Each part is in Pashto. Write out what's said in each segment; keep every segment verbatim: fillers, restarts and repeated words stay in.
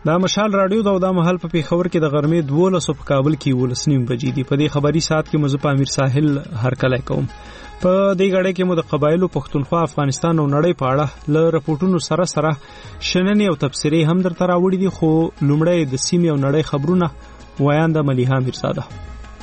دا مشال رادیو دا د محل په پیښور کې د غرمې دولس په کابل کې ولس نیم بجې دي. په دې خبري ساعت کې مزه په امیر ساحل هرکلی کوم. په دې غړې کې مو د قبایلو پښتونخوا افغانستان او نړۍ په اړه له رپورټونو سره سره شننې او تبصرې هم درته راوړي دي، خو لومړی د سیمې او نړۍ خبرونه وایانده ملیحه میرزاده.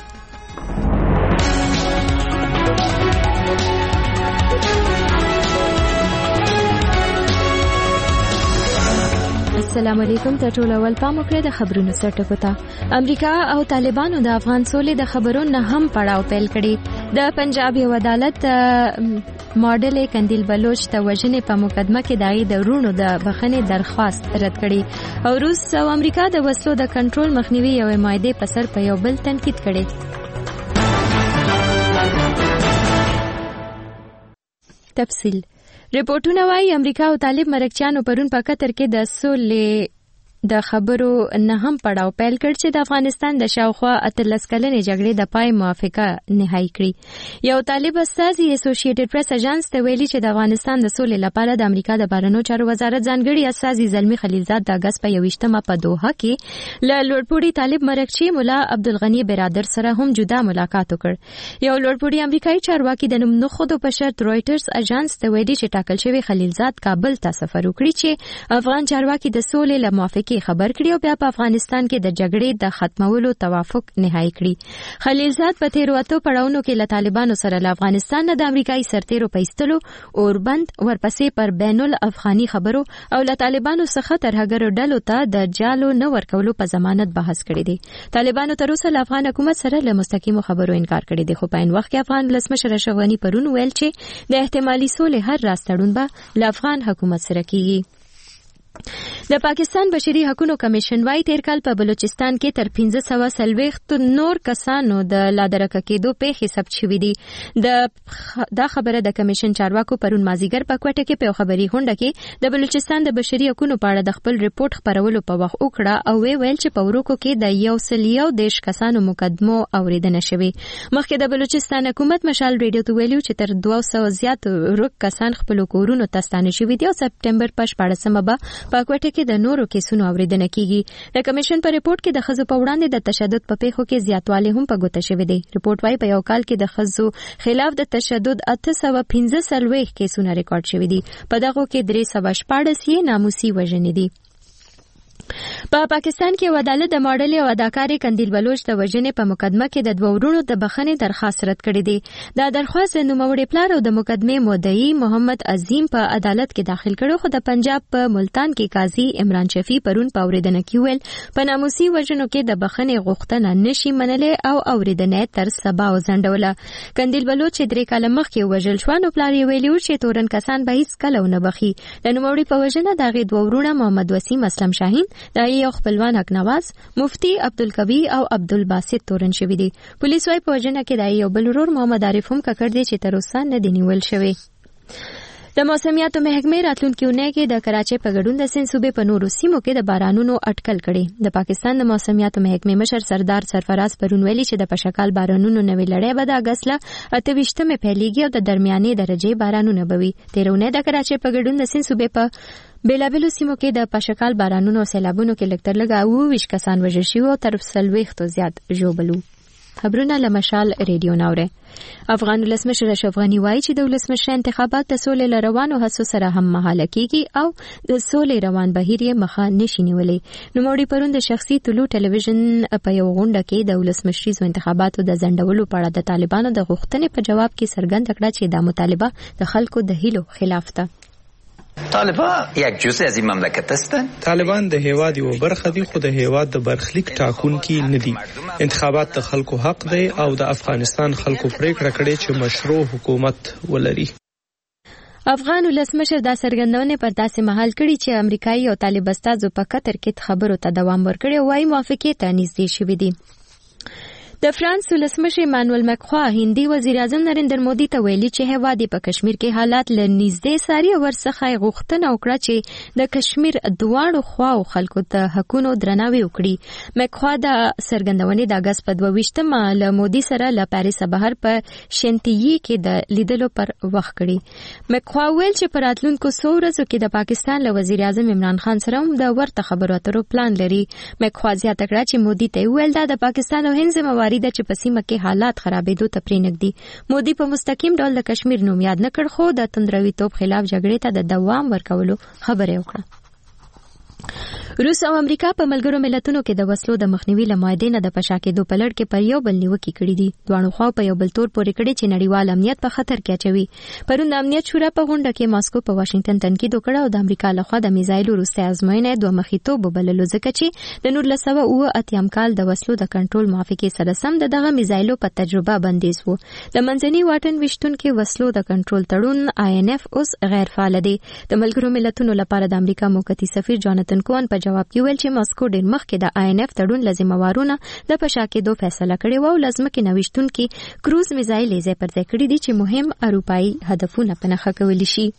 السلام علیکم. ته ټول اول پام وکړئ د خبرونو سرټکو ته. امریکا او طالبانو د افغان سولې د خبرو نه هم پړاو پیل کړي. د پنجاب یو عدالت ماډل کندیل بلوچ ته وژنې په مقدمه کې دغه د ورونو د بخښنې درخواست رد کړي او روس او امریکا د وسلو د کنټرول مخنیوي یو معاهده په سر په یو بل تنقید کړي. تفصیل رپورټونه وايي امریکا او طالب مرکچیانو پرون په قطر کې د سولې د خبرو نه هم پړاو پیل کړ چې د افغانستان د شاوخوا اتلس کلنې جګړې د پای موافقه نهایی کړي. یو طالب استازي اسوسییټډ پریس اژانس ته ویلي چې د افغانستان د سولې لپاره د امریکا د بهرنیو چارو وزارت ځانګړي استازي زلمی خلیلزاد د اگست په یوویشتمه په دوحه کې له لوړپوړي طالب مرکچی مولا عبدالغنی برادر سره هم جدا ملاقات وکړ. یو لوړپوړي امریکایي چارواکي د نوم نه خودو په شرط رويټرز اژانس ته ویلي چې ټاکل شوی خلیلزاد کابل ته سفر وکړي چې افغان چارواکي د سولې له موافقې خبر کړي او بیا په افغانستان کې د جګړې د ختمولو توافق نهایی کړي. خلیلزاد په تیرو اتو پړاوونو کې له طالبانو سره له افغانستان نه د امریکایي سرتیرو په ایستلو اوربند ورپسې پر بین الافغاني خبرو او له طالبانو څخه ترهګرو ډلو ته د جالو نه ورکولو په ضمانت بحث کړی دی. طالبانو تر اوسه له افغان حکومت سره له مستقیمو خبرو انکار کړی دی، خو په ان وخت کې افغان ولسمشر اشرف غني پرون ویل چې د احتمالي سولې هر راستړون به له افغان حکومت سره کیږي. د پاکستان بشري حقوقو کمیشن وايي تیر کال په بلوچستان کې تر پنځه سوه څلوېښت نور کسانو د لادرکه کېدو پیښې ثبت شوې دي. د دا خبره د کمیشن چارواکو پرون مازیګر په کوټه کې په خبري غونډه کې د بلوچستان د بشري حقوقو په اړه د خپل ریپورت خبرولو په وخت وکړه او وی ویل چې په وروکو کې د یو سل یو دیش کسانو مقدمو اوریدنه شوې. مخکې د بلوچستان حکومت مشال ریډیو ته ویلو چې تر دوه سوه زیات ورک کسان خپل کورونو ته ستانه شوي دي او سپټمبر په شپاړسمه به په کوټه کې د نورو کیسونو اوریدنه کیږي. د کمیشن په ریپورت کې د ښځو په وړاندې د تشدد په پیښو کې زیاتوالی هم په ګوته شوی دی. ریپورت وايي په یو کال کې د ښځو خلاف د تشدد اته سوه پنځه څلوېښت کیسونه ریکارډ شوي دي. په دغو کې درې سوه شپاړس یې ناموسي وژنې دي. په پا پاکستان کې عدالت د ماډل او اداکارې کندیل بلوچ د وژنې په مقدمه کې د دوه ورونو د بخښنې درخواست رد کړی دی. دا درخواست د نوموړي پلار او د مقدمې مدعي محمد عظیم په عدالت کې داخل کړو، خو د پنجاب په ملتان کې قاضي عمران شفیع پرون په اوریدنه کې ویل په ناموسي وژنو کې د بخښنې غوښتنه نشي منلې او اوریدنه تر سبا وځنډوله. کندیل بلوچ چې درې کاله مخکې وژل شو نو پلار یې ویلي و چې تورن کسان به هیڅ کله ونه بخي. د نوموړي په وژنه د هغې دوه ورونه محمد وسیم اسلم شاهین د یو خپلوان حق نواز مفتی عبدالقوی او عبدالباسط تورن شوی دي. پولیس وايي په وژنه کې د یو بل ورور محمد عارف هم ککړ دی چې تر اوسه نه دی نیول شوی. د موسمیاتو محکمې راتلونکي اونۍ کې د کراچۍ په ګډون د سند صوبې په نورو سیمو کې د بارانونو اټکل کړي. د پاکستان د موسمیاتو محکمې مشر سردار سرفراز پرون ویلي چې د پشکال بارانونو نوې لړۍ به د اګست له اته ویشتمې پیلېږي او د درمیانې درجې بارانونه به وي. تېره اونۍ د کراچۍ په ګډون د سند صوبې په بیلابیلو سیمو کې د پشکال بارانونو او سیلابونو کې لږ تر لږه اووه ویشت کسان وژل شوي او تر څلوېښتو زیات ژوبل وو. خبرونه له مشال ریډیو ناوره. افغان ولسمشر اشرف غني وایي چې د ولسمشر انتخابات د سولې له روانو هڅو سره هم مهاله کیږي او د سولې روان بهیر یې مخه نشي نیولی. نوموړي پرون د شخصي طلوع ټلویزیون په یو غونډه کې د ولسمشریزو انتخاباتو د ځنډولو په اړه د طالبانو د غوښتنې په جواب کې څرګنده کړه چې دا مطالبه د خلکو د هیلو خلاف ده. طالبان یک جزء از این مملکت هستند. طالبان د هیواد یو برخه دي خو د هیواد د برخلیک ټاکونکي نه دي. انتخابات د خلکو حق دی او د افغانستان خلکو پریکړه کړې چې مشروع حکومت ولري. افغان ولسمشر دا څرګندونه پر داسې مهال کړي چې امریکایي او طالب استازو په قطر کې خبرو ته دوام ورکړي او وايي موافقې ته نږدې شوي دي. د فرانس ولسمشر مانوئل مکخوا هندي وزیر اعظم نریندر مودي ته ویلي چې هیواد په کشمیر کې حالات ل نږدې ساري ورڅخه غوښتنه وکړه چې د کشمیر دواړو خواو خلکو ته حقوقو درناوی وکړي. مکخوا د سرګندونې د اگست په دوه ویشتمه له مودي سره له پاریس بهر په شنتیي کې د لیدلو پر وخت کړي. مکخوا ویل چې په راتلونکو څو ورځو کې د پاکستان له وزیر اعظم عمران خان سره هم د ورته خبرو اترو پلان لري. مکخوا زیاته کړه چې مودي ته ویل دا د پاکستان او هند ذمہ واري ده چې په سیمه کې حالات خرابېدو ته پرېنږدي. مودي په مستقیم ډول د کشمیر نوم یاد نه کړ خو د تندروي توپ خلاف جګړې ته د دوام ورکولو خبره وکړه. روس او امریکا په ملګرو ملتونو کې د وسلو د مخنیوي لمایدې نه د پشاکېدو په لړ کې پر یو بل نیوکې کړې دي. دواړو خواو په یو بل تور پورې کړي چې نړیوال امنیت په خطر کې اچوي. پرون د امنیت شورا په غونډه کې ماسکو په واشنگټن تنقید وکړ او د امریکا لخوا د میزایلو وروستۍ ازموینه دوه مخیتوب وبللو ځکه چې د نولس سوه اوه اتیام کال د وسلو د کنټرول موافقې سره سم د دغه میزایلو په تجربه بندیز وو. د منځني واټن وشتونکو وسلو د کنټرول تړون آی ان اف اوس غیر فعال دی. د ملګرو ملتونو لپاره د امریکا موقتی سفیر جاناتن کوان په جواب کې ویل چې ماسکو ډېر مخکې د آی ان اف تړون لازم وارونه د پشاکېدو فیصله کړې و او لازم کې نوښتونکي کروز میزایل یې ځای پر ځای کړي دي چې مهم اروپایي هدفونه په نښه کولی شي.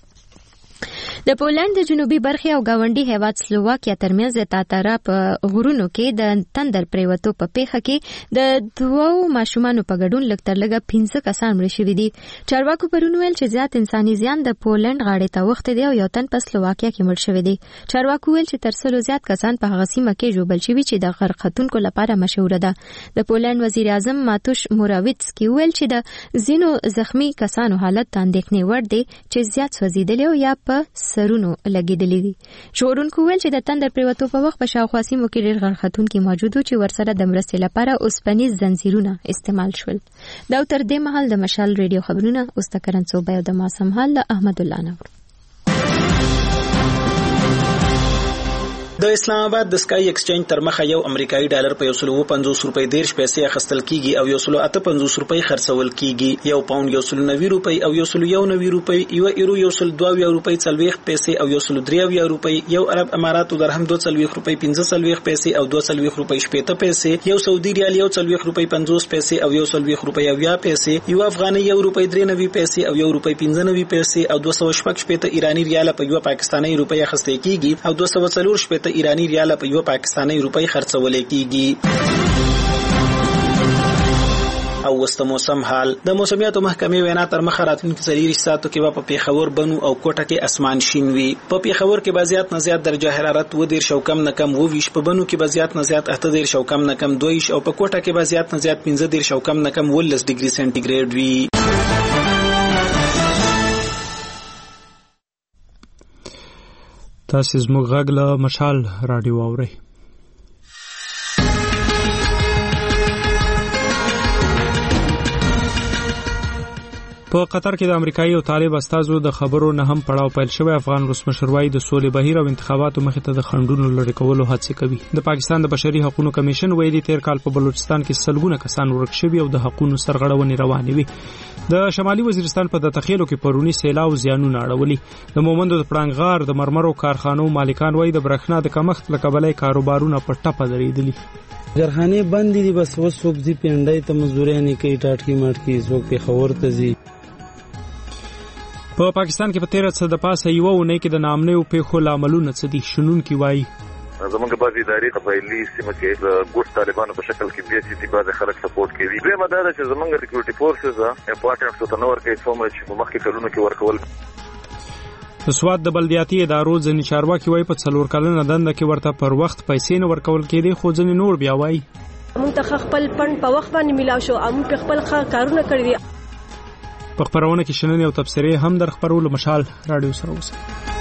د پولند د جنوبي برخې او گاونډي هیواد سلوواکیا ترمنځ د تاتارا په غرونو کې د تندر پریوتو په پیښه کې د دوو ماشومانو په ګډون لږ تر لږه پنځه کسان مړه شوي دي. چارواکو پرون ویل چې زیات انساني زیان د پولند غاړې ته وخت دی او یو تن په سلوواکیا کې مړ شوی دی. چارواکو ویل چې تر سلو زیات کسان په هغه سیمه کې ژوبل شوي چې د غرق ختونکو لپاره مشهوره ده. د پولند وزیر اعظم ماتوش موراویتسکی ویل چې د ځینو زخمی کسانو حالت ته اندېښنې وړ دی چې زیات سوځېدلي او یا په سرونو لګیدلې دي. ژغورونکو ویل چې د تندر پریوتو په وخت په شاوخوا سیمو کې ډېر غرختونکي موجود وو چې ورسره د مرستې لپاره اوسپنیز زنځیرونه استعمال شول. دا تر دې مهال د مشال ریډیو خبرونه اوس د کرنڅوبه او د ماسم حال له احمد الله نور. د اسلام آباد د سکای ایکسچینج تر مخه یو امریکایي ډالر په یو سل او پنځوس روپۍ دیرش پیسې اخیستل کیږي او یو سل اته پنځوس روپۍ خرڅول کیږي. یو پاوند یو سل نوي روپۍ او یو سل یو نوي روپۍ، یو ایرو یو سل دوه روپۍ څلوېښت پیسې او یو سل درې روپۍ، یو عرب اماراتو درهم دوه څلوېښت روپۍ پنځه څلوېښت پیسې او دوه څلوېښت روپۍ شپېته پیسې، یو سعودي ریال یو څلوېښت روپۍ پنځوس پیسې او یو څلوېښت روپۍ اویا پیسې، یو افغاني یو روپۍ درې نوي پیسې او یو روپۍ پنځه نوي پیسې او دوه سوه شپږ شپېته ایراني ریال په یو پاکستاني روپۍ اخیستل کیږي او دوه سوه څلور شپېته ایراني ریال په یو پاکستاني روپۍ خرڅول کیږي. او وسط موسم حال. د موسمیاتو محکمې وینا تر مخه راتلونکي څلور ساعتو کې په پیښور بنو او کوټه کې اسمان شین وي. په پیښور کې بازيات نه زیات درجه حرارت و دیر شو کم نه کم و ویش، په بنو کې بازيات نه زیات اته دیر شو کم نه کم دویش او په کوټه کې بازيات نه زیات پنځه دیر شو کم نه کم ولس ډیګري سنټیګریډ وي. تاسو زموږ غږ له مشال رادیو اورئ. په قطر کې د امریکایي او طالب استازو د خبرو نه هم پړاو پیل شوی. افغان روسمشر وايي د سولې بهیر او انتخاباتو مخې ته د خنډونو لرې کولو هڅې کوي. د پاکستان د بشري حقوقو کمیشن ویلي تیر کال په بلوچستان کې سلګونه کسان ورک شوي او د حقوقو سرغړونې روانې وي. د شمالي وزیرستان په دتخیلو کې پرونی سیلاب زیانونه اړولي. د مومندو د پړنګغار د مرمرو کارخانو مالکان وایي د برېښنا د کمښت له کبله کاروبارونه په ټپه درېدلي. جرخانه بندې دي، بس وس څوک دي پنډای ته مزدوري نه کوي، ټاټکی ماټکی څوک په خبر ته زی. په پاکستان کې په تیر څه د پاسه یو ونه کې د نامنیو پیښو لاملونه څه دي شنون کی وایي. زمونږ بعضی ادارې قبایلی سیمه کې د ګوت طالبانو په شکل کې بي سي بعض خلک سپورټ کوي. دوی مدار چې زمونږ سکیورټي فورسز امپورټنټ څه نور کوي څومره چې مخکې کلونو کې ورکول. د سواد د بلدیاتي ادارو ځینې چارواکي وایي په څلور کلنه دنده کې ورته پر وخت پیسې نه ورکول کېدي، خو ځینې نور بیا وایي موږ ته خپل پند په وخت باندې ملاو شو، موږ په خپل کارونه کړی دي. په خبرونه کې شننې او تبصرې هم در خبرولو مشال رادیو سره اوسئ.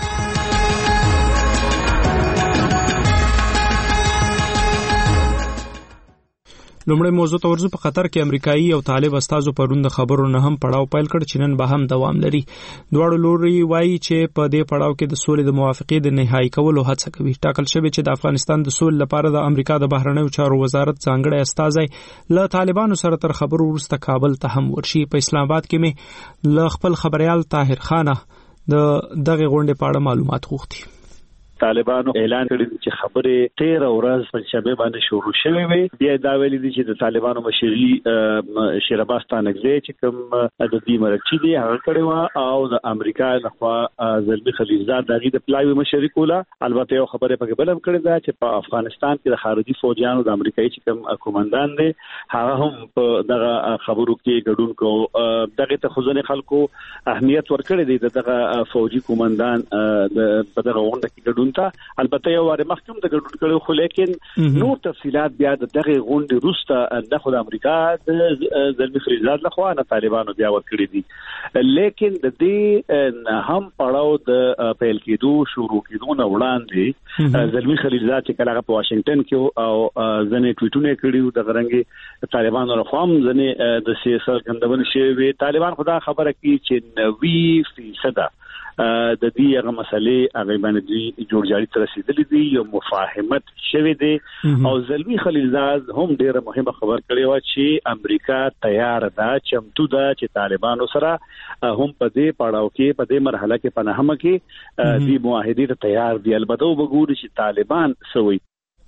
لومړی موضوع ته ورځو. په قطر کې امریکایي او طالب استازو پرون د خبرو نه هم پړاو پیل کړ چې نن به هم دوام لري. دواړو لوري وایي چې په دې پړاو کې د سولې د موافقې د نهایی کولو هڅه کوي. ټاکل شوی چې د افغانستان د سولې لپاره د امریکا د بهرنیو چارو وزارت ځانګړی استازی له طالبانو سره تر خبرو وروسته کابل ته هم ورشي. په اسلام آباد کې مې له خپل خبريال طاهر خانه د دغه غونډې په اړه معلومات غوښتي. طالبانو اعلان کړی چې خبره تیره ورځ په شنبه باندې شروع شوې وي. بیا دا ویلي دي چې د طالبانو مشري شیراباز تانګزی چې کوم د دې مرکزي دی هغه کړی و او د امریکا لخوا زلمی خلیلزاد دغه د پلاوی مشري کوله. البته یو خبره پکې بلم کړی دا چې په افغانستان کې د خارجي فوجیانو د امریکایي چې کوم کمانډان دی هغه هم په دغه خبرو کې ګډون کو. دغه ته خزانه خلکو اهمیت ورکړی دی دغه فوجي کمانډان د دغه غونډه کې ګډون ته. البته یو واره مخکوم د ګډون کړو خو لیکن نور تفصيلات بیا د دغه غونډې وروسته د خو د امریکا د زلمی خلیلزاد لخوا نه طالبانو بیا ورکړي دي. لیکن د دې هم پړاو د پیل کېدو شروع کېدو نه وړاندې زلمی خلیلزاد چې کله په واشنگټن کې او ځنې ټویټونه کړیو د غرنګي طالبانو رقم ځنې د سیاست کندونه شوی. طالبان خدا خبره کوي چې نوي فیصد د دې هغه مسلې هغه باندې جوړ جاړي تر رسیدلې دي یو مفاهمت شوی دی او زلمی خلیلزاد هم ډیره مهمه خبر کړی و چې امریکا تیار ده چمتو ده چې طالبانو سره هم په دې پړاو کې په دې مرحله کې پناهمه کې دې معاهدې ته تیار دي. البته وګورئ چې طالبان سوي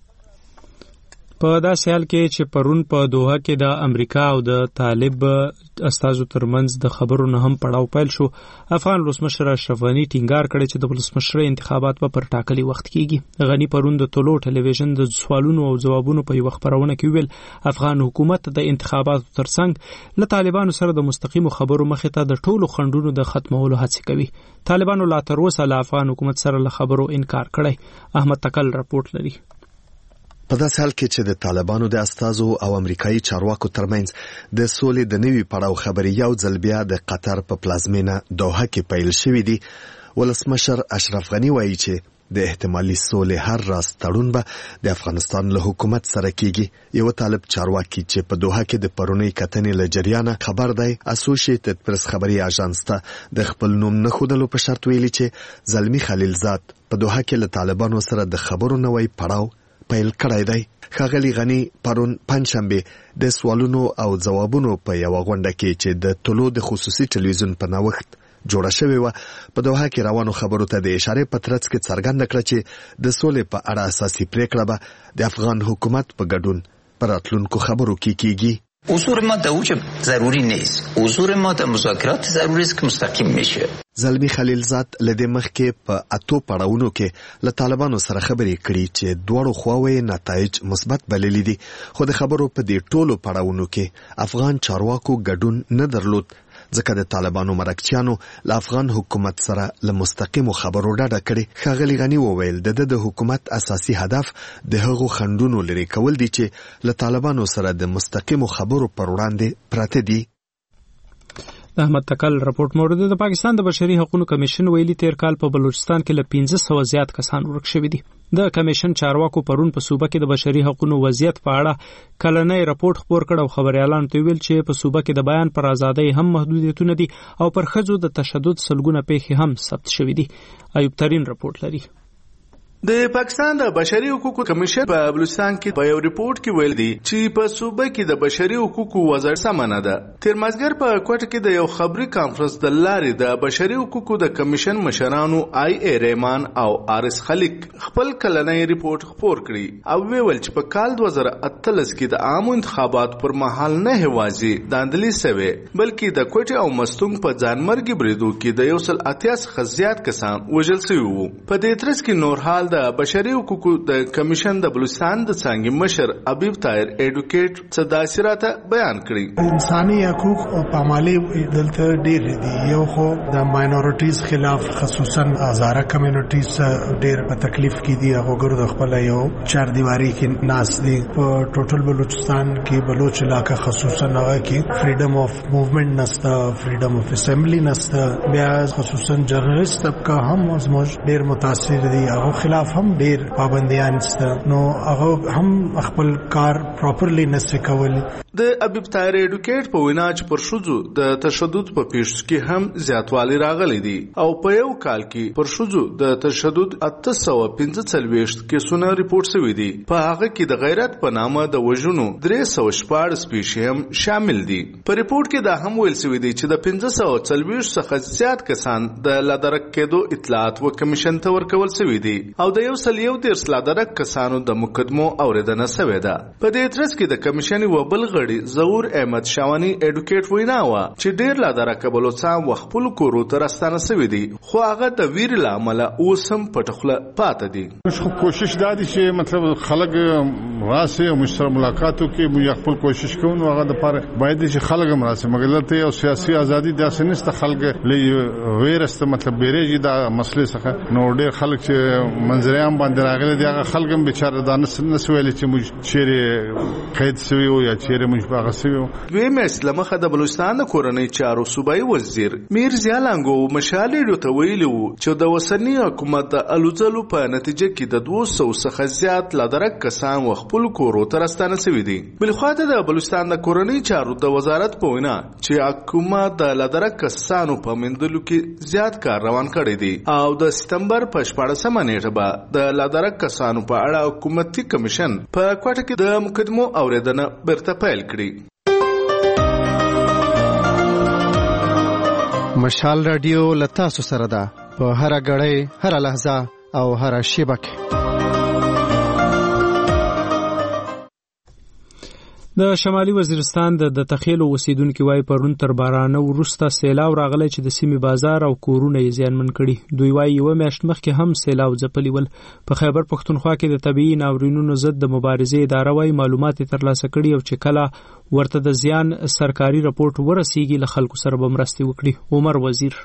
په داسې حال کې چې پرون په دوحه کې د امریکا او د طالب استازو ترمنځ د خبرو نه هم پړاو پیل شو. افغان ولسمشر اشرف غنی ټینګار کړی چې د ولسمشر انتخابات په پر ټاکلي وخت کېږي. غنی پرون د ټولو ټلویزیون د سوالونو او جوابونو په یو خبرونه کې ویل افغان حکومت د انتخاباتو ترڅنګ له طالبانو سره د مستقیمو خبرو مخې ته د ټولو خنډونو د ختمولو هڅه کوي. طالبانو لا تر اوسه له افغان حکومت سره له خبرو انکار کړی. احمد تکل راپورټ لري. په داسې حال کې چې د طالبانو د استازو او امریکایي چارواکو ترمنځ د سولې د نوي پړاو خبرې یو ځل بیا د قطر په پلازمینه دوحه کې پیل شوې دي، ولسمشر اشرف غنی وایي چې د احتمالي سولې هر راز تړون به د افغانستان له حکومت سره کیږي. یو طالب چارواکي چې په دوحه کې د پرونی کتنې له جریانه خبر دی اسوسییټډ پریس خبري اژانس ته د خپل نوم نه خودلو په شرط ویلي چې زلمی خلیلزاد په دوحه کې له طالبانو سره د خبرو نوې پړاو پیل کړی دی. ښاغلی غنی پرون پنځشنبه د سوالونو او ځوابونو په یو غونډه کې چې د طلوع د خصوصي ټلویزیون په نوښت جوړه شوې و په دوحه کې روانو خبرو ته د اشاره په ترڅ کې څرګنده کړه چې د سولې په اړه اساسي پریکړه به د افغان حکومت په ګډون پر راتلونکو خبرو کې کیږي. حضور ما در اوج ضروری نیست. حضور ما در مذاکرات ضروری است که مستقیم میشه. زلمی خلیلزاد لدې مخکې په اتو پړاوونو کې له طالبانو سره خبرې کړې چې دواړو خواوې نتایج مثبت بللي دي، خو د خبرو په دې ټولو پړاوونو کې افغان چارواکو ګډون نه درلود، ځکه د طالبانو مرکچیانو له افغان حکومت سره له مستقیمو خبرو ډډه کړې. ښاغلی غنی وویل د د حکومت اساسي هدف د هغو خنډونو لرې کول دي چې له طالبانو سره د مستقیمو خبرو پر وړاندې پراته دي. احمد تکل راپورټ مورد د پاکستان د بشري حقوقو کمیشن ویلي تیر کال په بلوچستان کې له پنځه سوه زیات کسان ورک شوي دي. د کمیشن چارواکو پرون په صوبه کې د بشري حقوقو وضعیت په اړه کلنۍ راپورټ خپور کړ او خبريالانو ته ویل چې په صوبه کې د بیان پر ازادۍ هم محدودیتونه دي او پر ښځو د تشدد سلګونه پیښې هم ثبت شوي دي. ایوب ترین راپورټ لري. د پاکستان د بشري حقوقو کمیشن په بلوچستان کې په یو ریپورت کې ویل دي چې په صوبه کې د بشري حقوقو وضعیت سم نه ده. تیر مازیګر په کوټه کې د یو خبري کانفرنس د لارې د بشري حقوقو د کمیشن مشرانو آی ای ریمان او آرس خلیق خپل کلنۍ ریپورت خپور کړی او ویل چې په کال دوه زره اتلس کې د عامو انتخابات پر مهال نه هوازي داندلي سوي بلکې د کوټه او مستونګ په ځانمرګي بریدو کې د یو سل اتیا څخه زیات کسان وژل شوي وو. په دې ترڅ کې نور حال د بشري حقوقو د کمیشن د بلوچستان د څنګه مشر حبیب طاهر ایډوکیټ صداسراته بیان کړی. انساني حقوق او پامالي دلته ډېر دي. یو خو د ماینورټیز خلاف خصوصا هزاره کمیونټیز ډېر په تکلیف کې دي. هغه ګرو د خپل یو چار دیواری کې ناس دي. په ټوټل بلوچستان کې بلوچ علاقہ خصوصا هغه کې فریډم اف موومېنټ نستا، فریډم اف اسمبلی نستا. بیا خصوصا جرنالست طبقه هم زموږ ډېر متاثر دي. هغه خلاف هم ډیر پابندیان سته، نو هغه هم خپل کار پراپرلی نشي کولی. د حبیب طاهر ایډوکیټ په وینا چې پر شوزو د تشدد په پیښو کې هم زیاتوالی راغلی دی او په یو کال کې پر شوزو د تشدد اته سوه پنځه څلوېښت کیسونه ریپورټ شوي دي. په هغه کې د غیرت په نامه د وژنو درې سوه شپاړس پیښې هم شامل دي. په ریپورټ کې دا هم ویل شوي دي چې د پنځه سوه څلوېښت څخه زیات کسان د لادرک کېدو اطلاعات و کمیشن ته ورکول شوي دي او او د یو سل یو دیرش لا درک کسانو د مقدمو اوریدنه شوې ده. په دې ترڅ کې د کمیشن و بل غړي ظهور احمد شاوانی اډوکیټ وینا و چې ډیر لا درک بلوچستان وخپل کورو ته راستانه شوې دي خو هغه د ویر لامل اوس هم پټخله پاتې دي. کوشش دا دي چې مطلب خلک راسي او مشر ملاقاتو کې موږ خپل کوشش کوو هغه د پر باید چې خلک هم راسي مګر ته او سیاسي ازادي د اسنست خلک لې ویرست مطلب بیرېږي دا مسلې څخه نو ډېر خلک چې منځري هم باندې راغلي دي هغه خلک هم بیچاره دا نسویل چې موږ چیرې قید شوی او یا چیرې موږ باغ شوی. دویم اسلام خد بلوچستان کورنۍ چارو صوبایي وزیر میر زیالانګو مشالې ته ویلو چې د وسنی حکومت د الوزلو په نتیجه کې د دوه سوه څخه زیات لادرک کسان وخپل کورو ته راستانه شوی دي. بل خو د بلوچستان د کورنۍ چارو د وزارت په وینا چې حکومت د لادرک کسانو په مندلو کې زیات کار روان کړی دی او د سپتمبر په شپاړسمه نیټه به د لادرک کسانو په اړه حکومتي کمیشن په کوټه کې د مقدمو اوریدنه برته پیل کړي. مشال رادیو لتاسو سره ده په هر غړې هر لحظه او هر شیبه کې. د شمالي وزیرستان د تخیلو اوسیدونکو وايي پرون تر بارانه وروسته سیلاو راغلی چې د سیمې بازار او کورونه یې زیانمن کړي. دوی وايي یو میاشت مخکې هم سیلاو ځپلي ول. په خیبر پښتونخوا کې د طبيعي ناورینونو ضد د مبارزې اداره وايي معلومات ترلاسه کړي او چې کله ورته د زیان سرکاري رپورټ ورسیږي له خلکو سره به مرستې وکړي. عمر وزیر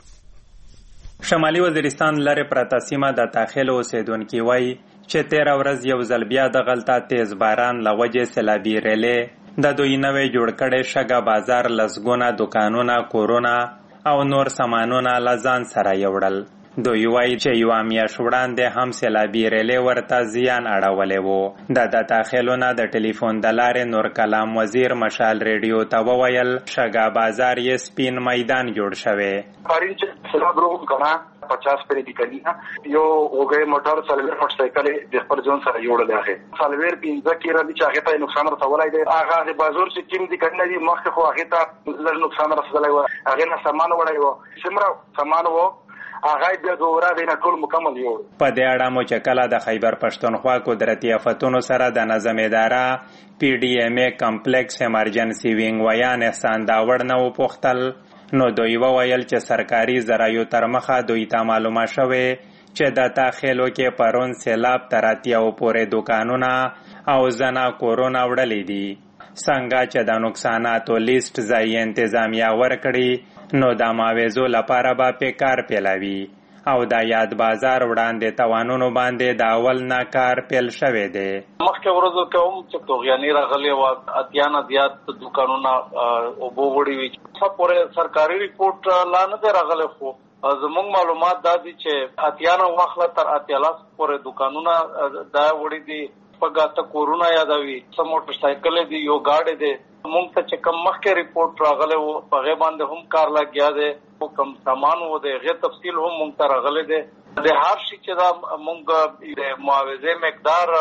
شمالي وزیرستان لري پراته سیمه د تخیلو اوسیدونکو وايي چې تیر ورځ یو ځل بیا د غلطه تیز باران لوجه سیلابي ریلې د دوی نوې جوړ کړي شګه بازار لسګونه دکانونه کورونه او نور سامانونه لزان سره یوړل. دوی وایي چې یو میاشت وړاندې هم سیلابي ریلې ورته زیان اړولی و. د د تاخیلونه د ټلیفون د لارې نور کلام وزیر مشال ریډیو ته وویل شګه بازار یې سپین میدان جوړ شوی. پارین چې سیلاب روغ کنا پچاس پری دی کنی یو وګړي موټر سلویر موټر سایکل د خپل ځون سره جوړل هغه سلویر پینځه کې را دي چې هغه ته نقصان رسولای دی. هغه د بازار چې ټیم دي کنه دي مخکې خو هغه ته لږ نقصان رسولای و هغه نه سامان وړای و سمره سامان و هغه بیا دوره د ټول مکمل یو. په دې اړه مو چې کله د خیبر پښتونخوا قدرتي آفتونو سره د نظم اداره پی ډی ایم ای کمپلیکس ایمرجنسي وینګ ویان احسان داوړ نه وپوښتل نو دوی وویل چې سرکاري ذرایعو تر مخه دوی ته معلومه شوې چې د تاخیلو کې پرون سیلاب تر اتیاو پورې دکانونه او زنا کورونه وړلي دي. څنګه چې د نقصاناتو لیست ځایي انتظامیه ورکړي نو د معاوضو لپاره به پې کار پیلوي او د یاد بازار وړاندې توانونو باندې د اول نه کار پیل شوی دی. مخکې ورځو کې هم چې توغیاني راغلی وه اتیا نه زیات دکانونه اوبه وړي وي. څه پورې سرکاري ریپورټ لا نه دی راغلی خو زموږ معلومات دا دي چې اتیا نه واخله تر اتیا لاس پورې دکانونه دا وړي دي. شپږ اته کورونه یادوي څه موټر سایکل دي یو ګاډی دی. مونږ ته چې کم مخکې ریپورټ راغلی و په هغې باندې هم کار لګیا دی کم سامان و د هغې تفصیل هم مونږ ته راغلی دی. د هر شي چې دا مونږ د معاوضې مقدار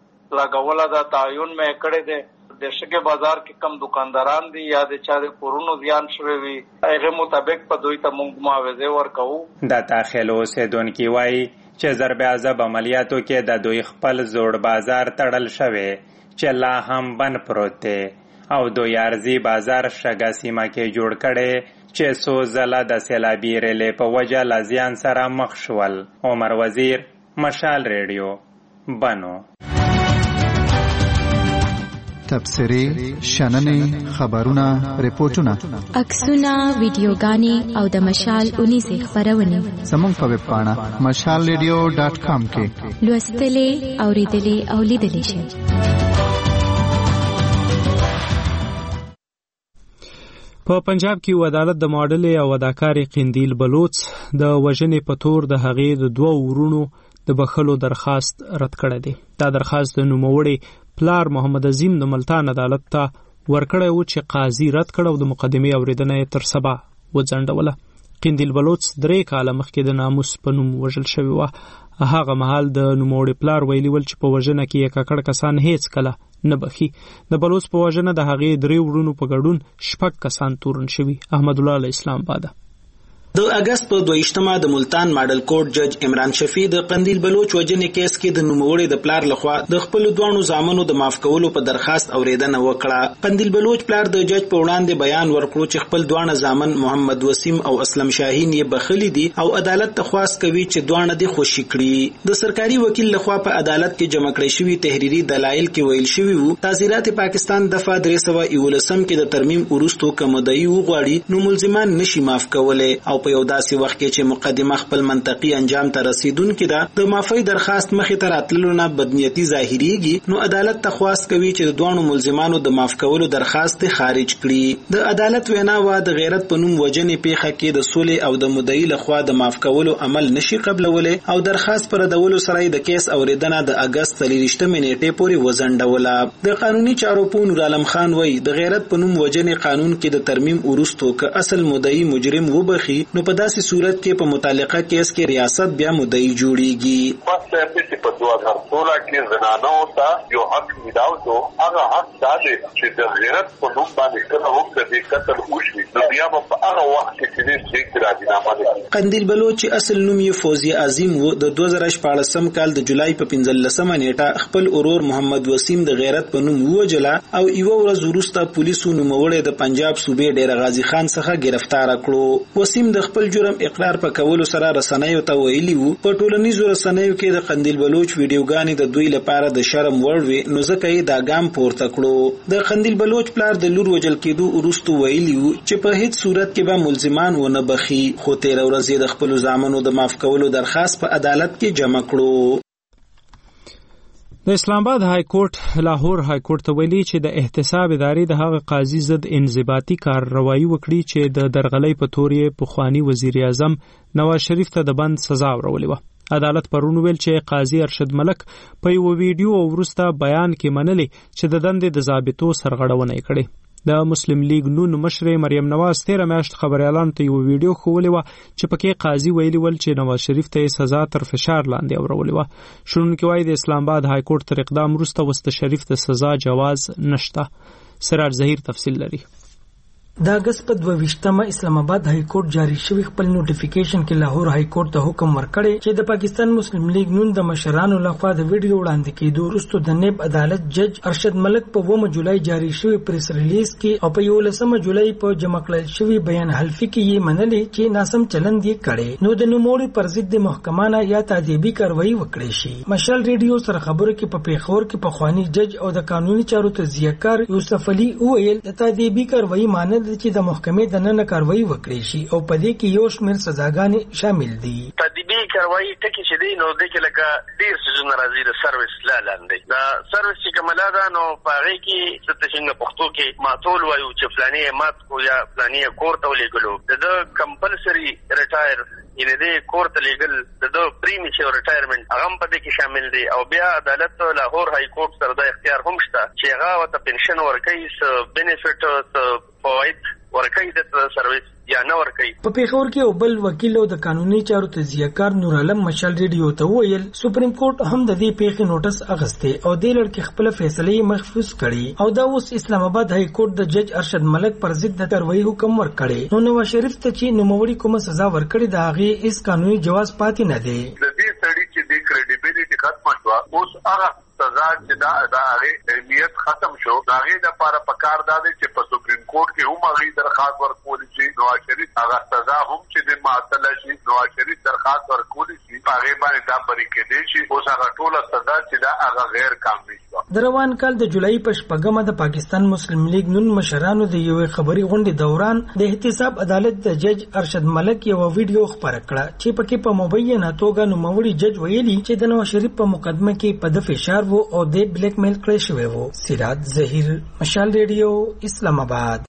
لګوله دا تعین مې کړی دی. د شګې بازار کې کم دکانداران دي یا د چا د کورونو زیان شوی وي هغې مطابق په دوی ته مونږ معاوضې ورکوو. د تاخیلو اوسیدونکي وایي چې ضرب عذاب عملیاتو کې د دوی خپل زوړ بازار تړل شوی چې لا هم بند پروت دی او دوی ارزي بازار شګه سیمه کې جوړ کړي چې څو ځله د سیلابي ریلې په وجه له زیان سره مخ شول. عمر وزیر مشال ریډیو بنو. تبصرې شننې خبرونه ریپورتونه عکسونه ویډیوګانې او د مشال اونیزه خبرونه زموږ په ویب پاڼه مشال ریډیو ډاټ کام کې لوستلې اوریدلې او لیدلې شئ. په پنجاب کې عدالت د ماډل او اداکارې قندیل بلوچ د وژنې په تور د هغې د دوه ورونو د بخښلو درخواست رد کړی دی. دا درخواست د نوموړي پلار محمد عظیم د ملتان عدالت ته ورکړی و چې قاضي رد کړ او د مقدمې اورېدنه یې تر سبا وځنډوله. قندیل بلوچ درې کاله مخکې د ناموس په نوم وژل شوی و. هغه مهال د نوموړي پلار ویلي ول چې په وژنه کې یې ککړ کسان هیڅ کله نه بخي. د بلوچ په وژنه د هغې درې وروڼو په ګډون شپږ کسان تورن شوي. احمد الله له اسلام آباد. د اگست په دویشتمه د ملتان ماډل کورټ جج عمران شفیع د قندیل بلوچ وجنې کیس کې د نوموړي د پلار لخوا د خپل دوانو زامنو د معاف کولو په درخواست اوریدنه وکړه. قندیل بلوچ پلار د جج په وړاندې بیان ورکړو چې خپل دوانه زامن محمد وسیم او اسلم شاهین یې بخښلي دي او عدالت ته خواست کوي چې دوانه دې خوشي کړي. د سرکاري وکیل لخوا په عدالت کې جمع کړی شوی تحریری دلایل کې ویل شوی وو تعزیرات پاکستان دفعه درې سوه یولسم کې د ترمیم وروسته کمدایي وغواړي نو ملزمان نشي معاف کولای او په یو داسې وخت کې چې مقدمه خپل منطقي انجام ته رسیدونکې ده د معافی درخواست مخې ته راتللو نه بدنیتي ظاهریږي نو عدالت ته خواست کوي چې د دوانو ملزمانو د معاف کولو درخواست خارج کړي. د عدالت وینا وا د غیرت په نوم وجنې پیښه کې د سولې او د مدعي لخوا د معاف کولو عمل نشي قبلولی او درخواست پر ردولو سره د کیس اوریدنه د اگست څلورویشتمې نیټې پورې وځنډوله. د قانوني چارو پوه نور عالم خان وایي د غیرت په نوم وجنې قانون کې د ترمیم وروسته که اصل مدعي مجرم وبخي نو په داسې صورت کې په متعلقه کیس کې ریاست بیا مدعي جوړیږي. پس په دوه هزار سولہ کې زنانو ته یو حق ملاو شو هغه حق دا دی چې د غیرت په نوم باندې کله هم د دې قتل وشي نو بیا په هغه وخت کې چې راځنامه ده. قندیل بلوچ اصل نوم یې فوزي عظیم و د دوه زره شپاړسم کال د جولای په پنځلسمه نیټه خپل اورور محمد وسیم د غیرت په نوم ووجله او یو ورځ وروسته پولیسو نوموړی د پنجاب صوبې ډیر غازی خان څخه گرفتار کړو. وسیم د خپل جرم اقرار په کولو سره رسنیو ته ویلي وو په ټولنیزو رسنیو کې د قندیل بلوچ ویډیوګانې د دوی لپاره د شرم وړ وي نو ځکه یې دا ګام پورته کړو. د قندیل بلوچ پلار د لور وجل کېدو وروسته ویلي وو چې په هیڅ صورت کې به ملزمان ونه بخي خو تیر ورځ د خپل زامنو د معاف کولو درخواست په عدالت کې جمع کړو. د اسلام آباد های کورټ لاهور های کورټ ته ویلي چې د احتساب ادارې د هغه قاضي ضد انضباطي کارروایي وکړي چې د درغلۍ په تور یې پخوانی وزیر اعظم نواز شریف ته د بند سزا ورولې وه. عدالت پرون ویل چې قاضي ارشد ملک په یو ویډیو وروسته بیان کې منلي چې د دندې د ضابطو سرغړونه یې کړې. د مسلم لیگ نون مشر مریم نواز تیره میاشت خبريالانو ته یو ویډیو ښوولې وه چې پکې قاضي ویلي ول چې نواز شریف ته سزا تر فشار لاندې اورولې وه. شنونکي وایي د اسلام آباد های کورټ تر اقدام وروسته وسته شریف ته سزا جواز نشته. سراج ظهیر تفصیل لري. د اگست په دوه ویشتمه اسلام آباد های کورټ جاری شوی خپل نوټیفیکیشن کې لاهور های کورټ ته حکم ورکړی چې د پاکستان مسلم لیگ نون د مشرانو لخوا د ویډیو وړاندې کېدو وروسته د نیب عدالت جج ارشد ملک په اوومه جولای جاری شوی پریس ریلیز کې او په یولسمه جولای په جمع کړل شوی بیان حلفي کې یې منلي چې ناسم چلند یې کړی نو د نوموړي پر ضد د محکمانه یا تعذیبي کاروایی وکړي شي. مشال ریډیو سره خبرو کې په پیښور کې پخوانی جج او د قانوني چارو تجزیه‌کار یوسف علي وویل د تعذیبي کاروایی معنی د چې د محکمې د نن کاروایی وکړي شي او په دې کې یو شمېر سزاګانې شامل دي. تعذیبي کاروایی ټکي چې دی نو د کې لکه ډیر څه راځي د سرویس لا لاندې دا سرویس چې کومه ده نو په هغه کې څه څنګه پښتو کې ماتول وایو چې فلاني مات کو یا فلاني کورته ولېګلو د کمپلسري ریټایر یعنی د کورته لیګل د پریمیچر ریټایرمنټ هغه په دې کې شامل دي او بیا عدالت لاهور های کورټ سره د اختیار هم شته چې هغه ته پنشن ورکړي س بینیفټ فواید ورکړي د سرویس یا نه ورکړي. په پیښور کې یو بل وکیل او د قانوني چارو تجزیه‌کار نور عالم مشال ریډیو ته ویل سپریم کورټ هم د دې پیښې نوټس اغسته او د لړ کې خپل فیصله محفوظ کړي او دا اوس اسلام آباد های کورټ د جج ارشد ملک پر ضد د کاروایی حکم ورکړي نو نواز شریف ته چې نوموړي کومه سزا ورکړي دا هغه اس قانوني جواز پاتې نه دی. د دې سړي چې د کریډیبিলিټي ختم شو اوس هغه سزا چې دا د هغه اهمیت ختم شو دا هغه د لپاره پکار دا دی چې په سپریم کورټ کې هم هغه درخواست ورکول شي نواز شریف هغه سزا هم چې د معطل شي نواز شریف درخواست ورکول شي هغه باندې دا بری کې دی چې اوس هغه ټول سزا چې دا هغه غیر قانوني شو. د روان کال د جولای په شپږمه د پاکستان مسلم لیگ نون مشرانو د یو خبري غونډې دوران د احتساب عدالت د جج ارشد ملک یو ویډیو خبره کړه چې پکې په مبینه توګه نوموړي جج ویلي چې د نواز شریف په مقدمه کې په د فشار وو او د بلیک میل کړی شوی وو. سراج ظهیر مشال ریډیو اسلام آباد.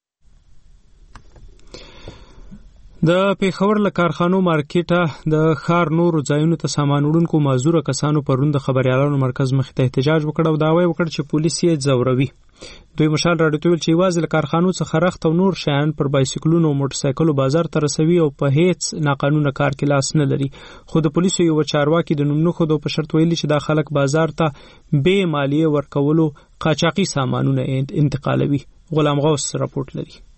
د پیښور له کارخانو مارکیټه د ښار نورو ځایونو ته سامان وړونکو معذوره کسانو پرون د خبريالانو مرکز مخې ته احتجاج وکړ او دعوی وکړ چې پولیس یې ځوروي. دوی مشال راډیو ته ویل چې یوازې له کارخانو څخه رخت او نور شیان پر بایسکلونو او موټر سایکلو بازار ته رسوي او په هیڅ ناقانونه کار کې لاس نه لري. خو د پولیسو یو چارواکي د نوم نه خو د په شرط ویلي چې دا خلک بازار ته بې مالیه ورکولو قاچاقي سامانونه انتقالوي. غلام غوث رپورټ لري.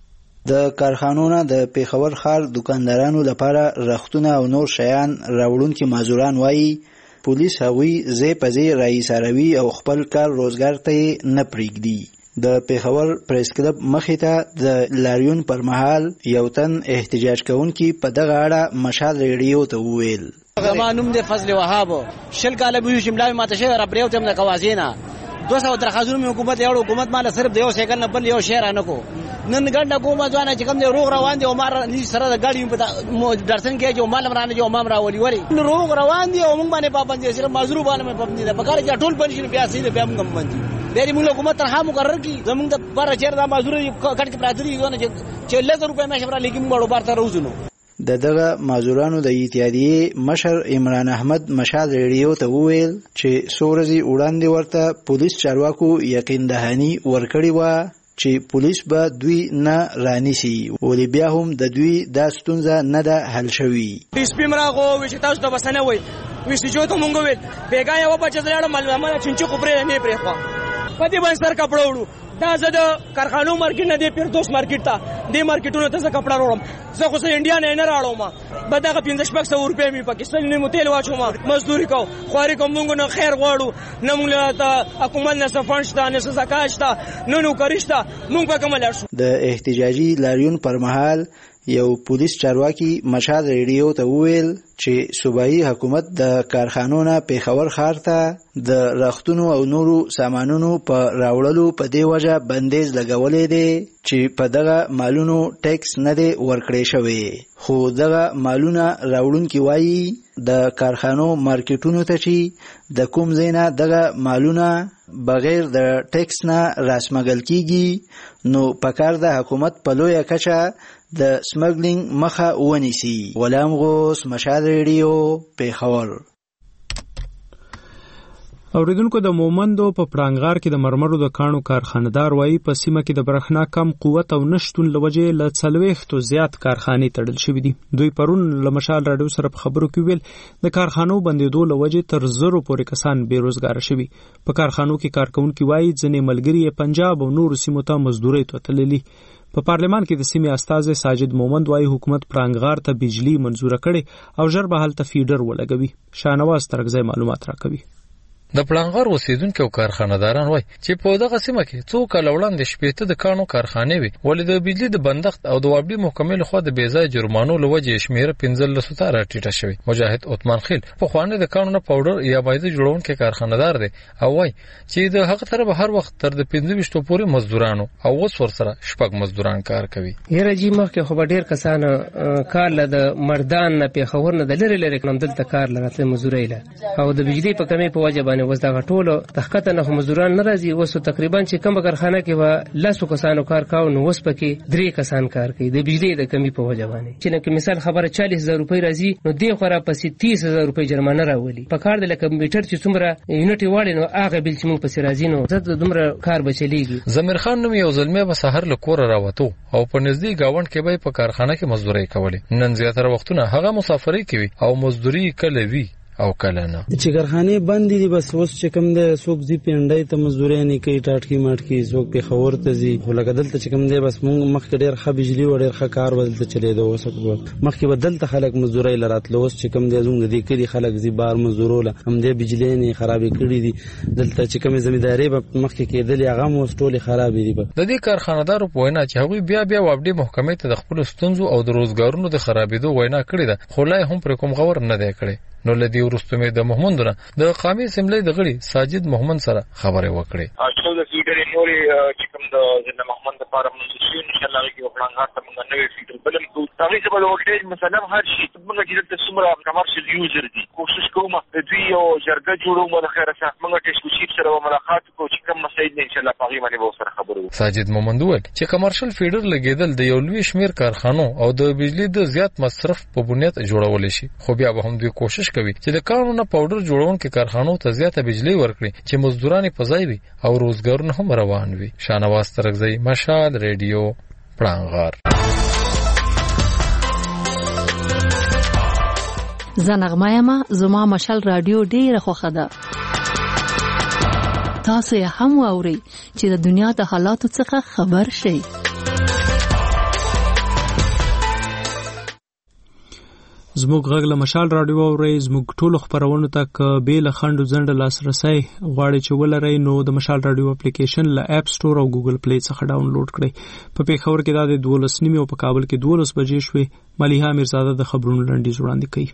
د کارخانونو د پیښور ښار دکاندارانو لپاره رختونه او نور شیان راوړونکي مازوران وایي پولیس هغوی زی په زی رایساروي او خپل کار روزګار ته نه پریږدي د پیښور پریس کلب مخې ته د لاریون پر مهال یو تن احتجاج کوونکي په دغه اړه مشال ریډیو ته وویل زما نوم دی فضل وهاب شل کاله به شملای ماته شهر ربریو ته د کوازینا دو سو درخواستونه حکومت یو حکومت مال صرف دیو سیکل نه بل یو شهر نه کو نن ګڼه کومه ځوانه چې کوم دی روغ روان دی او مار نه سره د gaड़ी په درسن کې جو مال مرانه جو امام راولي وری روغ روان دی او موږ باندې پابند دي صرف مازرو باندې پابند دي په کار کې ټول پنځه بیا سي بیا موږ باندې ډېری موږ حکومت ترها مقرر کی زموږ د بار چیر دا مازرو کټ کې پراتري ځونه چې لږ روپے مې شپره لیکم بڑو بار ته روزنو د دغه مازورانو د اتحادیې مشر عمران احمد مشال ریډیو ته وویل چې سورزي وړاندې ورته پولیس چارواکو یقین دهانی ورکړی و چې پولیس به دوی نه رانیسي ولې بیا هم د دوی د ستونزه نه ده حل شوی ډیس پی مرغو چې تاسو د بسنه وای وښتي جو ته مونږ ویل بیګا یو بچ زړه ملمه چنچو خبره نه پرې خو پدې باندې سر کپړه وړو دا زه د کارخانو مارکیټ نه دی پیردوس مارکیټ ته دې مارکیټونو ته زه کپړه وړم زه خو سه انډیا نه نه راړم به دا پنځه شپږ سوه روپۍ مې پاکستان نه متل واچوم مزدوري کو خواري کوم موږ نه خیر غواړو نه موږ ته حکومت نه سفند شته نه زکات شته نه نو کریشته موږ په کومه لار شو د احتجاجي لاریون پر مهال یو پولیس چارواکي مشال ریډیو ته وویل چې صوبایي حکومت د کارخانونو پیښور ښار ته د رختونو او نورو سامانونو په راوړلو په دې وجه بندیز لګولې دی چې په دغه مالونو ټیکس نه دی ورکړی شوی خو دغه مالونه راوړونکي وایي د کارخانو مارکیټونو ته چې د کوم ځای نه دغه مالونه بغیر د ټیکس نه راسمګل کیږي نو پکار د حکومت په لویه کچه د سمګلینګ مخه ونیسي غلام غوث مشال ریډیو پیښور اوریدونکو د مومندو په پړانګار کې د مرمرو د کانو کارخانه‌دار وایي په سیمه کې د برېښنا کم قوت او نشټون لوجې له څلوېښتو زیات کارخانې تړل شوې دي دوی پرون له مشال راډیو سره په خبرو کې ویل د کارخانو بندېدو لوجې تر زرو پورې کسان بیروزګار شوي په کارخانو کې کارکونکي وایي ځینې ملګري پنجاب او نورو سیمو ته مزدورۍ ته تللي په پارلمان کې د سیمې استازي ساجد مومند وایي حکومت پړانګار ته بجلی منزوره کړي او ژر به هلته فیډر ولګوي شاهنواز ترکزی معلومات راکوي د پړانګار اوسیدونکو کارخانه‌داران وایي چې په دغه سیمه کې څو کال وړاندې شپېته د کانو کارخانې وي ولې د بجلی د بندښت او د وابډي محکمې لخوا د بېځای جرمانو له وجې شمیره پنځلسو ته راټیټه شوې مجاهد عثمان خیل پخوانی د کانونو پاوډر یا مایده جوړونکی کارخانه‌دار دی او وایي چې د هغه طرف هر وخت تر د پنځه ویشتو پورې مزدورانو او اوس ورسره شپږ مزدوران کار کوي یره جی مخکې خو ډېر کسان کار له د مردان نه پیښور نه د لري لري کوم دلته کار لرته مزدوري له او د بجلی په کمی په وجه باندې وځ دغه ټولو تحقیقا نه مزدوران ناراضي وسو تقریبا چې کوم کارخانه کې و لاسو کسانو کار کاو نو وس پکې درې کسان کار کوي د بجلی د کمی په وجه باندې چې نه مثال خبره چالیس هزار روپۍ راځي نو دی خورا پسې تیس هزار روپۍ جرمانه راولي په کار د کمپیوټر چې څومره یونټ واړي نو هغه بل چې موږ پسې راځي نو زه دومره کار بچلیږي زمیر خان نوم یو زلمی به سحر له کوره راوته او په نږدې گاوند کې به په کارخانه کې مزدوري کولې نن زیاتره وختونه هغه مسافرۍ کوي او مزدوري کله وی او کله نه چې کارخانه بند دي بس اوس چې کوم د سوق زی پینډای ته مزدوري نه کوي ټاټکی ماټکی سوق په خبر ته زی ولګدل ته چې کوم دی بس مونږ مخکې ډیر ښه بجلی و ډیر ښه کار بدلته چلی دی اوس مخکې بدل ته خلک مزدوري لراتل اوس چې کوم دی زوم دي کړي خلک زی بار مزدورول هم دی بجلی نه خرابې کړي دي دلته چې کوم ځمېداري په مخکې کېدل هغه مو ټولې خرابې دي د دې کارخانه‌دارو په وینا چې هغوی بیا بیا وابډي محکمې ته د خپل ستونزو او د روزګارونو د خرابېدو وینا کړې ده خو لا هم پر کوم غور نه دی کړی نو لدی ورستو مې د محمدونه د قومي اسمبلی د غړي ساجد محمد سره خبرې وکړې اټول د فیډر نوري چې کوم د زنده محمد لپاره موږ شو ان شاء الله کې وکړنګار ته موږ نوې فیډر بلم کو تاسو چې بل وکړئ مثلا هر شي موږ چې د څومره کمرشل یوزر دي کوشش کوم د دوی یو جرګه جوړو موږ خیره سره موږ ټیسکو شیپ سره ملاقات کوو چې کوم مسایل ان شاء الله پاغي باندې به سره خبرو ساجد محمد وویل چې کمرشل فیډر لګیدل د یو لوی شمیر کارخانو او د بجلی د زیات مصرف په بنیاد جوړول شي خو بیا به هم دوی کوشش کوي چې د کانونو نه پاوډر جوړونکو کارخانو ته زیاته بجلی ورکړي چې مزدوران په ځای وي او روزګارونه هم روان وي شاهنواز ترکزی مشال ریډیو پړانګار زنغمایما زما مشال رادیو ډیره خوښه ده تاسو یې هم واورئ چې د دنیا د حالاتو څخه خبر شئ زموږ غږ له مشال رادیو اورئ. زموږ ټولو خپرونو ته که بې له خنډو ځنډه لاسرسی غواړئ چې ولرئ نو د مشال رادیو اپلیکیشن له اپ سټور او ګوګل پلی څخه ډاونلوډ کړئ. په پېښور کې دا د دولس نیمې او په کابل کې دولس بجې شوې. ملیحه میرزاده د خبرونو لنډیز وړاندې کوي.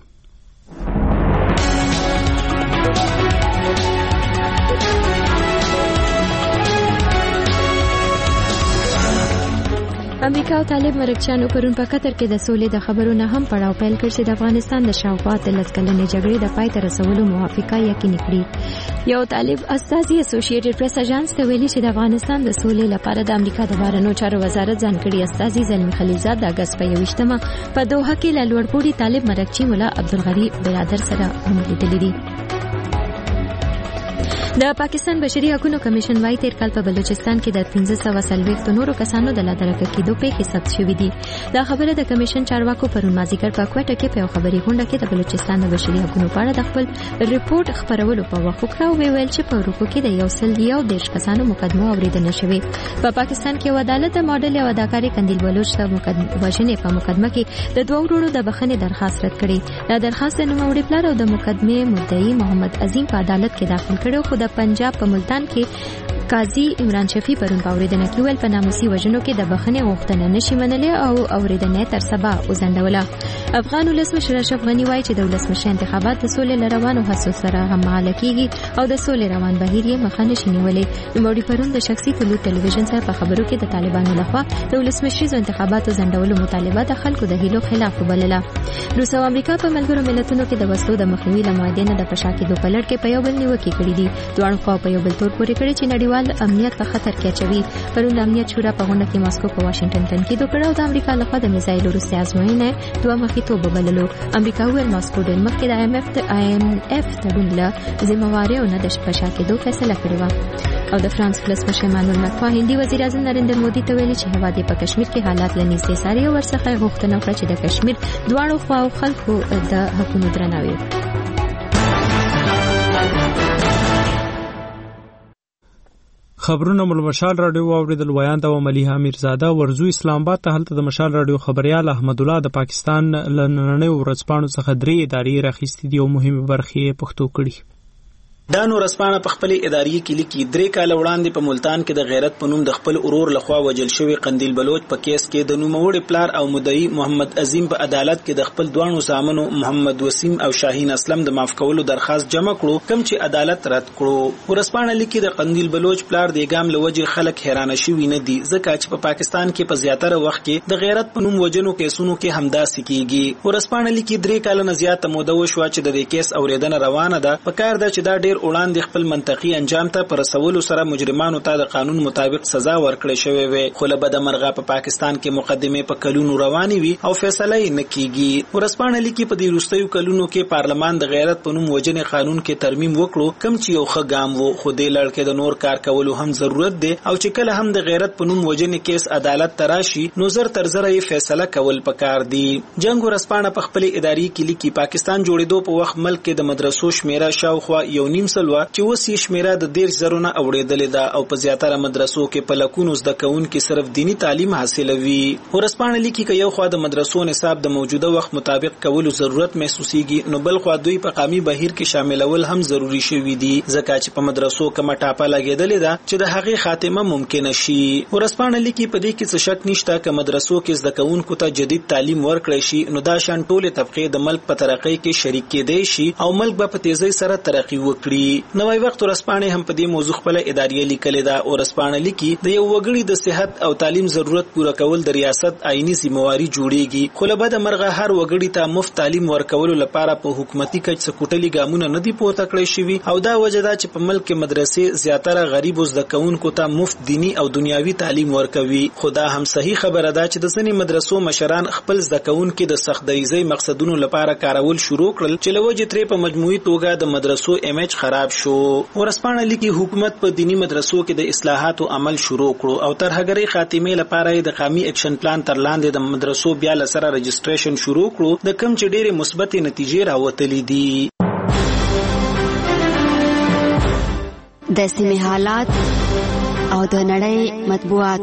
امریکا او طالب مرکچیانو پرون په قطر کې د سولې د خبرو نه هم پړاو پیل کړ چې د افغانستان د شاوخوا اتلس کلنې جګړې د پای ته رسولو موافقه یقیني کړي. یو طالب استازي اسوسییټډ پریس اژانس ته ویلي چې د افغانستان د سولې لپاره د امریکا د بهرنیو چارو وزارت ځانګړي استازي زلمی خلیلزاد د اګست په یوویشتمه په دوحه کې له لوړپوړي طالب مرکچي ملا عبدالغني برادر سره هم لیدلي دي. د پاکستان بشري حقوقو کمیشن وايي تیر کال په بلوچستان کې د پنځه سوه څلوېښت نورو کسانو د لادرکه کېدو پیښې ثبت شوې دي. دا خبره د کمیشن چارواکو پرون مازیګر په کوټه کې په خبري غونډه کې د بلوچستان د بشري حقوقو په اړه د خپل ریپورت خبرولو په وخت کې ویل چې په ورکو کې د یو سل یو دیش کسانو مقدمه اوریدنه شوې. په پاکستان کې عدالت ماډل او اداکاري کندیل بلوچ ته مقدمه وژنې په مقدمه کې د دوه وروڼو د بخښنې درخواست رد کړي. دا درخواست د نوموړي پلار او د مقدمه مدعي محمد عظیم په عدالت کې داخل کړو خو د پنجاب په ملتان کې قاضي عمران شفیع پرون په اوریدنه کې ویل په ناموسي وژنو کې د بخښنې غوښتنه نشي منلې او اوریدنه تر سبا وځنډوله. افغان ولسمشر اشرف غني وایي چې د ولسمشر انتخابات د سولې لروانو هڅو سره هممهاله کیږي او د سولې روان بهیر یې مخه نشي نیولې. نوموړي پرون د شخصي ټلویزیون ټلویزیون سره په خبرو کې د طالبانو لخوا د ولسمشریزو انتخاباتو ځنډولو مطالبه د خلکو د هیلو خلاف وبلله. روس او امریکا په ملګرو ملتونو کې د وسلو د مخنیوي لمعادې نه د پشا کېدو په لړ کې په یو بل نیوکې کړې دي. دواړو خواو په یو بل تور پورې کړي چې نړیوال امنیت په خطر کې اچوي. پرون د امنیت شورا په غونډه کې ماسکو په واشنگټن تنقید وکړ او د امریکا لخوا د میزایلو روسي ازموینه دوه مخې توب وبللو. امریکا ویل ماسکو ډېر مخکې د آی ایم اف آی ایم اف تړون له ذمہواري او نه د پشا کېدو فیصله کړې و. او د فرانس ولسمشر مانویل ماکرون هندي وزیر اعظم نریندر مودي ته ویلي چې هوا د په کشمیر کې حالات لنیسته ساري او ورڅخه غوښتنه وکړه چې د کشمیر دواړو خواو خلکو د حقوقو درناوی وکړي. خبرونه مل مشال رادیو اوریدل. ویان د ملیحه میرزاده ورزو اسلام آباد ته هلته د مشال رادیو خبريال احمد الله د پاکستان لنننې ورځپاڼو څخه درې ادارې راخېستې دي او مهمه برخې پښتو کړي. دا نو رسپانه په خپل اداري کې لیکي درې کال وړاندې په ملتان کې د غیرت په نوم د خپل اورور لخوا وجل شوی قندیل بلوچ په کیس کې د نوموړي پلار او مدعي محمد عظیم په عدالت کې د خپل دوانو زامنو محمد وسیم او شاهین اسلم د معاف کولو درخواست جمع کړو کوم چې عدالت رد کړو. ورسپانه لیکي د قندیل بلوچ پلار د ګام لوجه خلک حیرانه شوي نه دي ځکه چې په پاکستان کې په زیاتره وخت کې د غیرت په نوم وجنو کیسونو کې همداسې کیږي. ورسپانه لیکي درې کال نه زیات موده وشو چې د دې کیس اوریدنه روانه ده. په کار ده چې دا ډیر وړاندې خپل منطقي انجام ته پر رسولو سره مجرمانو ته د قانون مطابق سزا ورکړې شوې وي. خو له بده مرغه په پاکستان کې مقدمه په کلونو روانې وي او فیصله یې نه کیږي. ورسپانه لیکي په دې وروستیو کلونو کې پارلمان د غیرت په نوم وجنې قانون کې ترمیم وکړو کوم چې یو ښه ګام وو خو دې لړ کې د نور کار کولو هم ضرورت دی او چې کله هم د غیرت په نوم وجنې کیس عدالت تراشي نو زر تر زره یې فیصله کول پکار دی. جنگ ورسپانه په خپل اداري کې لیکي پاکستان جوړېدو په وخت ملک کې د مدرسو شمیره شاوخوا یو نیم سلوه چې اوس یې شمیره د ډیر زرونه اوریدلې ده او په زیاتره مدرسو کې په لکونو زده کوونکي صرف دینی تعلیم حاصلوي. ورسپانه لیکي چې یو خوا د مدرسو نصاب د موجوده وخت مطابق کولو ضرورت محسوسيږي نو بل خوا دوی په قومي بهیر کې شاملول هم ضروری شوي دي ځکه چې په مدرسو کومه ټاپه لګیدلې ده چې د هغې خاتمه ممکن شي. ورسپانه لیکي په دې کې څه شک نشته چې مدرسو کې زده کوونکو ته جدید تعلیم ورکړي شي نو دا شان ټولې طبقه د ملک په ترقۍ کې شریک کېدای شي او ملک به په تیزی سره ترقی وکړي. نوې وخت ورسپانه هم په دې موضوع خپل اداري لیکل ده. ورسپانه لیکي د یو وګړي د صحت او تعلیم ضرورت پوره کول د ریاست آئینی ذمہواری جوړیږي خو له بده مرغه هر وګړي ته مفت تعلیم ورکولو لپاره په حکومتي کچ سکوټلي ګامونه نه دي پورته کړی شوی او دا وجه ده چې په ملک کې مدرسې زیاتره غریب او زده کوونکو ته مفت دینی او دنیاوي تعلیم ورکوي. خدا هم صحیح خبره ده چې د ځینې مدرسو مشران خپل زده کوونکو د سختګۍ مقصدونو لپاره کارول شروع کړل چې لوجه ترې په مجموعي توګه د مدرسو ایمیج خراب شو. ورسپانه لیکي حکومت په دینی مدرسو کې د اصلاحاتو عمل شروع کړو او تر هغې خاتمه لپاره د قومي اکشن پلان تر لاندې د مدرسو بیا لسره رجسټریشن شروع کړو د کوم چې ډېرې مثبت نتیجې راوتلې دي. د سیمې حالات او د نړۍ مطبوعات.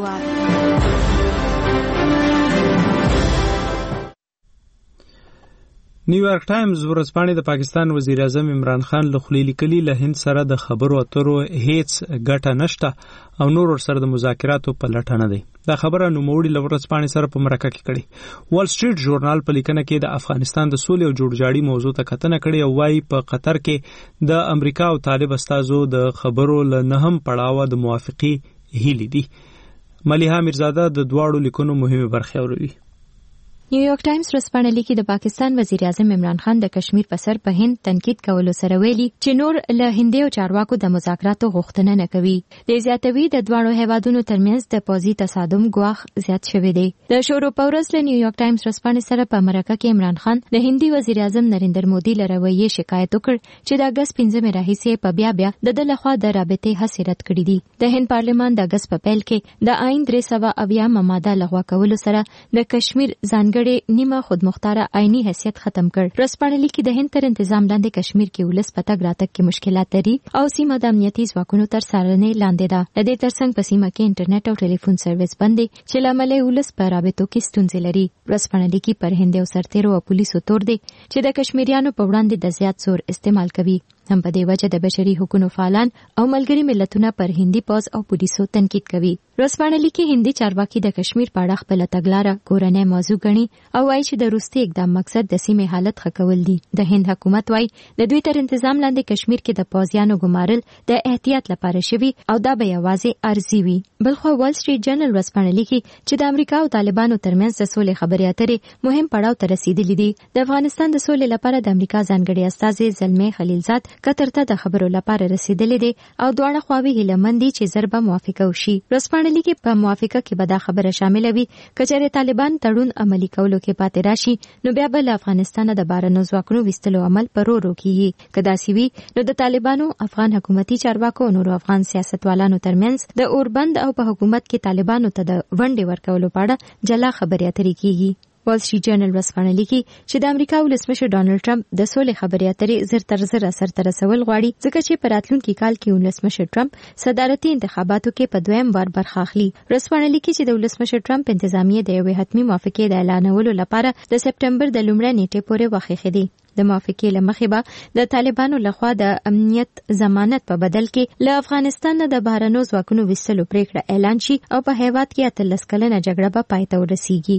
نیویارک ټایمز ورځپاڼې د پاکستان وزیر اعظم عمران خان له خولې لیکلي له هند سره د خبرو اترو هیڅ ګټه نشته او نور ورسره د مذاکراتو په لټه نه دی. دا خبره نوموړي له ورځپاڼې سره په مرکه کې کړې. وال سټریټ ژورنال په لیکنه کې د افغانستان د سولې او جوړجاړي موضوع ته کتنه کړې او وايي په قطر کې د امریکا او طالب استازو د خبرو له نهم پړاوه د موافقي هیلې دي. ملیحه میرزاده د دواړو لیکونو مهمه برخې اوروي. نیویارک ټایمز ورځپاڼه لیکي د پاکستان وزیر اعظم عمران خان د کشمیر په سر په هند تنقید کولو سره ویلي چې نور له هندي او چارواکو د مذاکراتو غوښتنه نه کوي. د زیاتوي د دواړو هیوادونو ترمنځ د پوځي تصادم ګواښ زیات شوی دی. د شورو په ورځ له نیویارک ټایمز ورځپاڼې سره په مرکه کې عمران خان د هندي وزیر اعظم نریندر مودي له رویې شکایت وکړ چې د اګست پنځمې راهیسې په بیا بیا د ده لخوا د رابطې هڅې رد کړې دي. د هند پارلمان د اګست په پیل کې د آئین درې سوه اویایم ماده لغوه کولو سره د کشمیر ځانګړي نیمه خودمختاره آئینی حیثیت ختم کړ. ورځپاڼه لیکي د هند تر انتظام لاندې کشمیر کې ولس په تګ راتګ کې مشکلات لري او سیمه د امنیتي ځواکونو تر څارنې لاندې ده. د دې ترڅنګ په سیمه کې انټرنیټ او ټلیفون سرویس بند دي چې له امله ولس په رابطو کې ستونزې لري. ورځپاڼه لیکي پر هند او سرتیرو او پولیسو تور دي چې د کشمیریانو په وړاندې د زیات زور استعمال کوي. هم په دې وجه د بشري حقوقو فعالان او ملګري ملتونه پر هندي پوز او پولیسو تنقید کوي. ورځپاڼه لیکي هندي چارواکي د کشمیر په اړه خپل تګلاره کورنۍ موضوع ګڼي او وايي چې د روسي اقدام مقصد د سیمې حالت ښه کول دي. د هند حکومت وايي د دوی تر انتظام لاندې کشمیر کې د پوځیانو ګمارل د احتیاط لپاره شوی او دا به یوازې ارزي وي. بلخو وال سټریټ جرنل ورځپاڼه لیکي چې د امریکا او طالبانو ترمنځ د سولې خبرې اترې مهم پړاو ته رسیدلې دي. د افغانستان د سولې لپاره د امریکا ځانګړي استازي زلمي خلیلزاد قطر ته د خبرو لپاره رسیدلې دي او دواړه خواوې هیلهمند دي چې ضربه موافقه وشي. ورځپاڼه لیکي په موافقه کې به دا خبره شامل وي کچره طالبان تړون عملی کولو کې پاتې راشي نو بیا به له افغانستان د بهرنیو ځواکونو وستلو عمل پر ورو کیږي. که داسې وي نو د طالبانو افغان حکومتي چارواکو او نورو افغان سیاستوالانو ترمنځ د اوربند او په حکومت کې طالبانو ته د ونډې ورکولو په اړه جلا خبرې اترې کیږي. وال سټریټ جرنل ورځپاڼه لیکي چې د امریکا ولسمشر ډانلډ ټرمپ د سولې خبرې اترې زر تر زر اثر ته رسول غواړي ځکه چې په راتلونکي کال کې ولسمشر ټرمپ صدارتي انتخاباتو کې په دویم وار برخه اخلي. ورځپاڼه لیکي چې د ولسمشر ټرمپ انتظامیه د یوې حتمي موافقې د اعلانولو لپاره د سپټمبر د لومړۍ نیټې پورې وخت ایښی. د موافقې لمخې به د طالبانو لخوا د امنیت ضمانت په بدل کې له افغانستان نه د بهرنیو ځواکونو وستلو پریکړه اعلان شي او په هیواد کې اتلس کلنه جګړه به پای ته ورسیږي.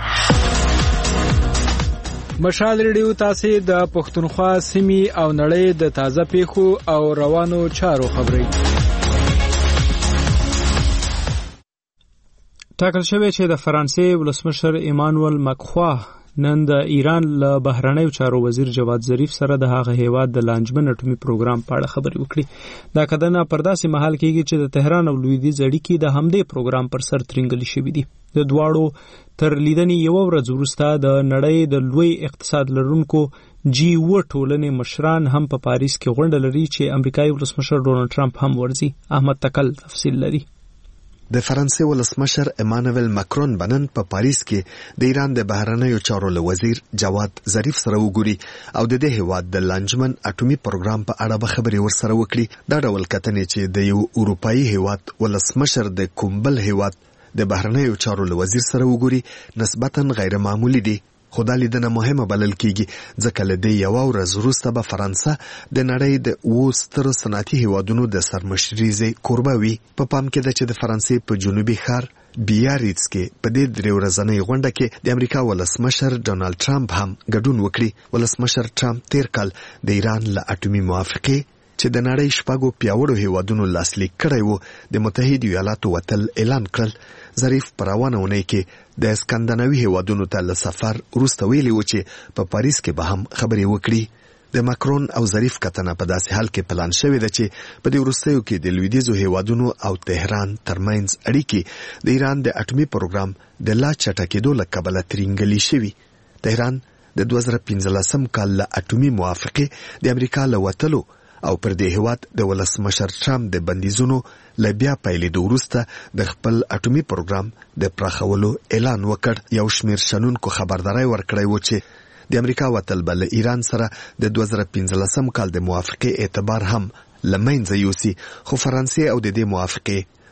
مشال ریډیو تاسو د پښتونخوا سیمې او نړۍ د تازه پیښو او روانو چارو خبري ټاکل شوی چې د فرانسې ولسمشر ایمانوئل ماکخوا نن د ایران له بهرنیو چارو وزیر جواد ظریف سره د هغه هیواد د لانجمن اټومي پروګرام په اړه خبرې وکړي. دا کدنه پر داسې مهال کېږي چې د تهران او لویدیځ اړیکې د همدې پروګرام پر سر ترنګلې شوې دي. د دواړو تر لیدنې یو ورځ وروسته د نړۍ د لوی اقتصاد لرونکو جی و ټولنې مشران هم په پاریس کې غونډه لري چې امریکایي ولسمشر ډونالد ټرمپ هم ورځي. احمد تکل تفصیل لري. د فرانسې ولسمشر ایمانوئل ماکرون بنن په پاریس کې د ایران د بهرنیو چارو وزیر جواد ظریف سره وګوري او د دې هیواد د لانجمن اټومي پروګرام په اړه به خبرې ورسره وکړي. دا ډول کتنې چې د یو اروپאי هیواد ولسمشر د کومبل هیواد د بهرنیو چارو وزیر سره وګوري نسبتاً غیر معمولی دي. خو دا لیدنه مهمه بلل کیږي ځکه له دې یو ورځ وروسته به فرانسه د نړۍ د اوو سترو صنعتي هیوادونو د سرمشریزې کوربه وي. په پام کې ده چې د فرانسې په جنوبي ښار بیاریتس کې په دې درې ورځنۍ غونډه کې د امریکا ولسمشر ډونالد ټرمپ هم ګډون وکړي. ولسمشر ټرمپ تیر کال د ایران له اټومي موافقې چې د نړۍ شپږو پیاوړو هیوادونو لاسلیک کړی وو د متحده ایالاتو وتل اعلان کړل. ظریف پر روانه اونۍ کې د اسکندناوي هیوادونو ته له سفر وروسته ویلي و چې په پاریس کې به هم خبرې وکړي. د ماکرون او ظریف کتنه په داسې حال کې پلان شوې ده چې په دې وروستیو کې د لویدیځو هیوادونو او تهران ترمنځ اړیکې د ایران د اټومي پروګرام د لا چټکېدو له کبله ترینګلې شوي. تهران د دوه زره پنځلسم کال له اټومي موافقې د امریکا له وتلو او پر دې هیواد د ولسمشر ټرمپ د بندیزونو له بیا پیلېدو وروسته د خپل اټومي پروګرام د پراخولو اعلان وکړ. یو شمېر شنونکو خبرداری ورکړی و چې د امریکا وتل به له ایران سره د دوه زره پنځلسم کال د موافقې اعتبار هم له منځه یوسي. خو فرانسې او د دې موافقې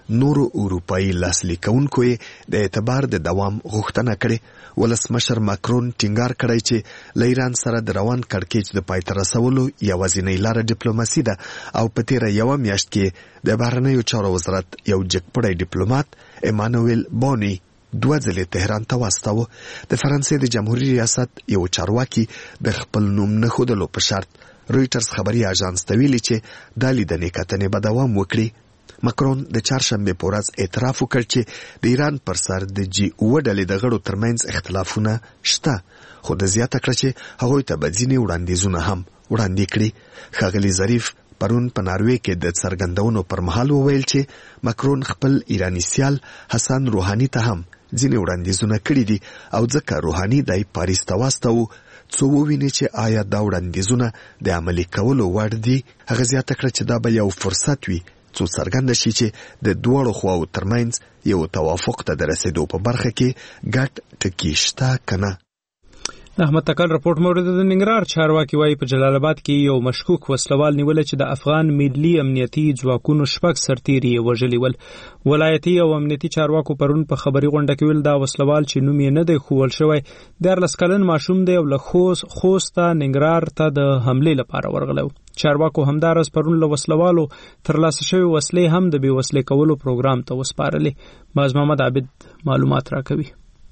نورو اروپאי لاسلیکونکو د اعتبار د دوام غوښتنه کړې. ولسمشر ماکرون ټینګار کړی چې له ایران سره د روان کړکېچ د پای ته رسولو یوازینۍ لاره ډیپلوماسي ده او په تیره یوه میاشت کې د بهرنیو چارو وزارت یو جګپړی ډیپلوماټ ایمانویل بونی دوه ځلې تهران ته واستاوه. د فرانسې د جمهوریت ریاست یو چارواکي د خپل نوم نه ښودلو په شرط رویټرز خبري اژانس ته ویلي چې دا لیدنې کتنې به دوام وکړي. ماکرون د چهارشنبې په ورځ اعتراف وکړ چې د ایران پر سر د جی اوه ډلې د غړو ترمنځ اختلافونه شته، خو د زیاته کړه چې هغوی ته به ځینې وړاندیزونه هم وړاندې کړي. ښاغلي ظریف پرون په ناروې کې د څرګندونو پر مهال وویل چې ماکرون خپل ایرانی سیال حسن روحانی ته هم ځینې وړاندیزونه کړي دي او ځکه روحانی دای پاریس ته واستاوه څو وویني چې آیا دا وړاندیزونه د عملي کولو وړ دي. هغه زیاته کړه چې دا به یو فرصت وي څو څرګنده شي چې د دواړو خواو ترمنځ یو توافق ته د رسیدو په برخه کې ګډ ټکي شته کنه. احمد تکل رپورټ مورد د ننګرهار چارواکي وايي په جلال آباد کې یو مشکوک وسلوال نیول چې د افغان ملي امنیتي ځواکونو شپږ سرتیري وژلي ول. ولایتي او امنیتي چارواکو پرون په خبري غونډه کې ویل دا وسلوال چې نوم یې نه دی ښوول شوی دیارلس کلن ماشوم دی او له خوست ننګرهار ته د حملې لپاره ورغلی. چارواکو همدارس پرون له وسلوالو ترلاسه شوی وسلې هم د بې وسلې کولو پروګرام ته وسپارلې. باز محمد عابد معلومات راکوي.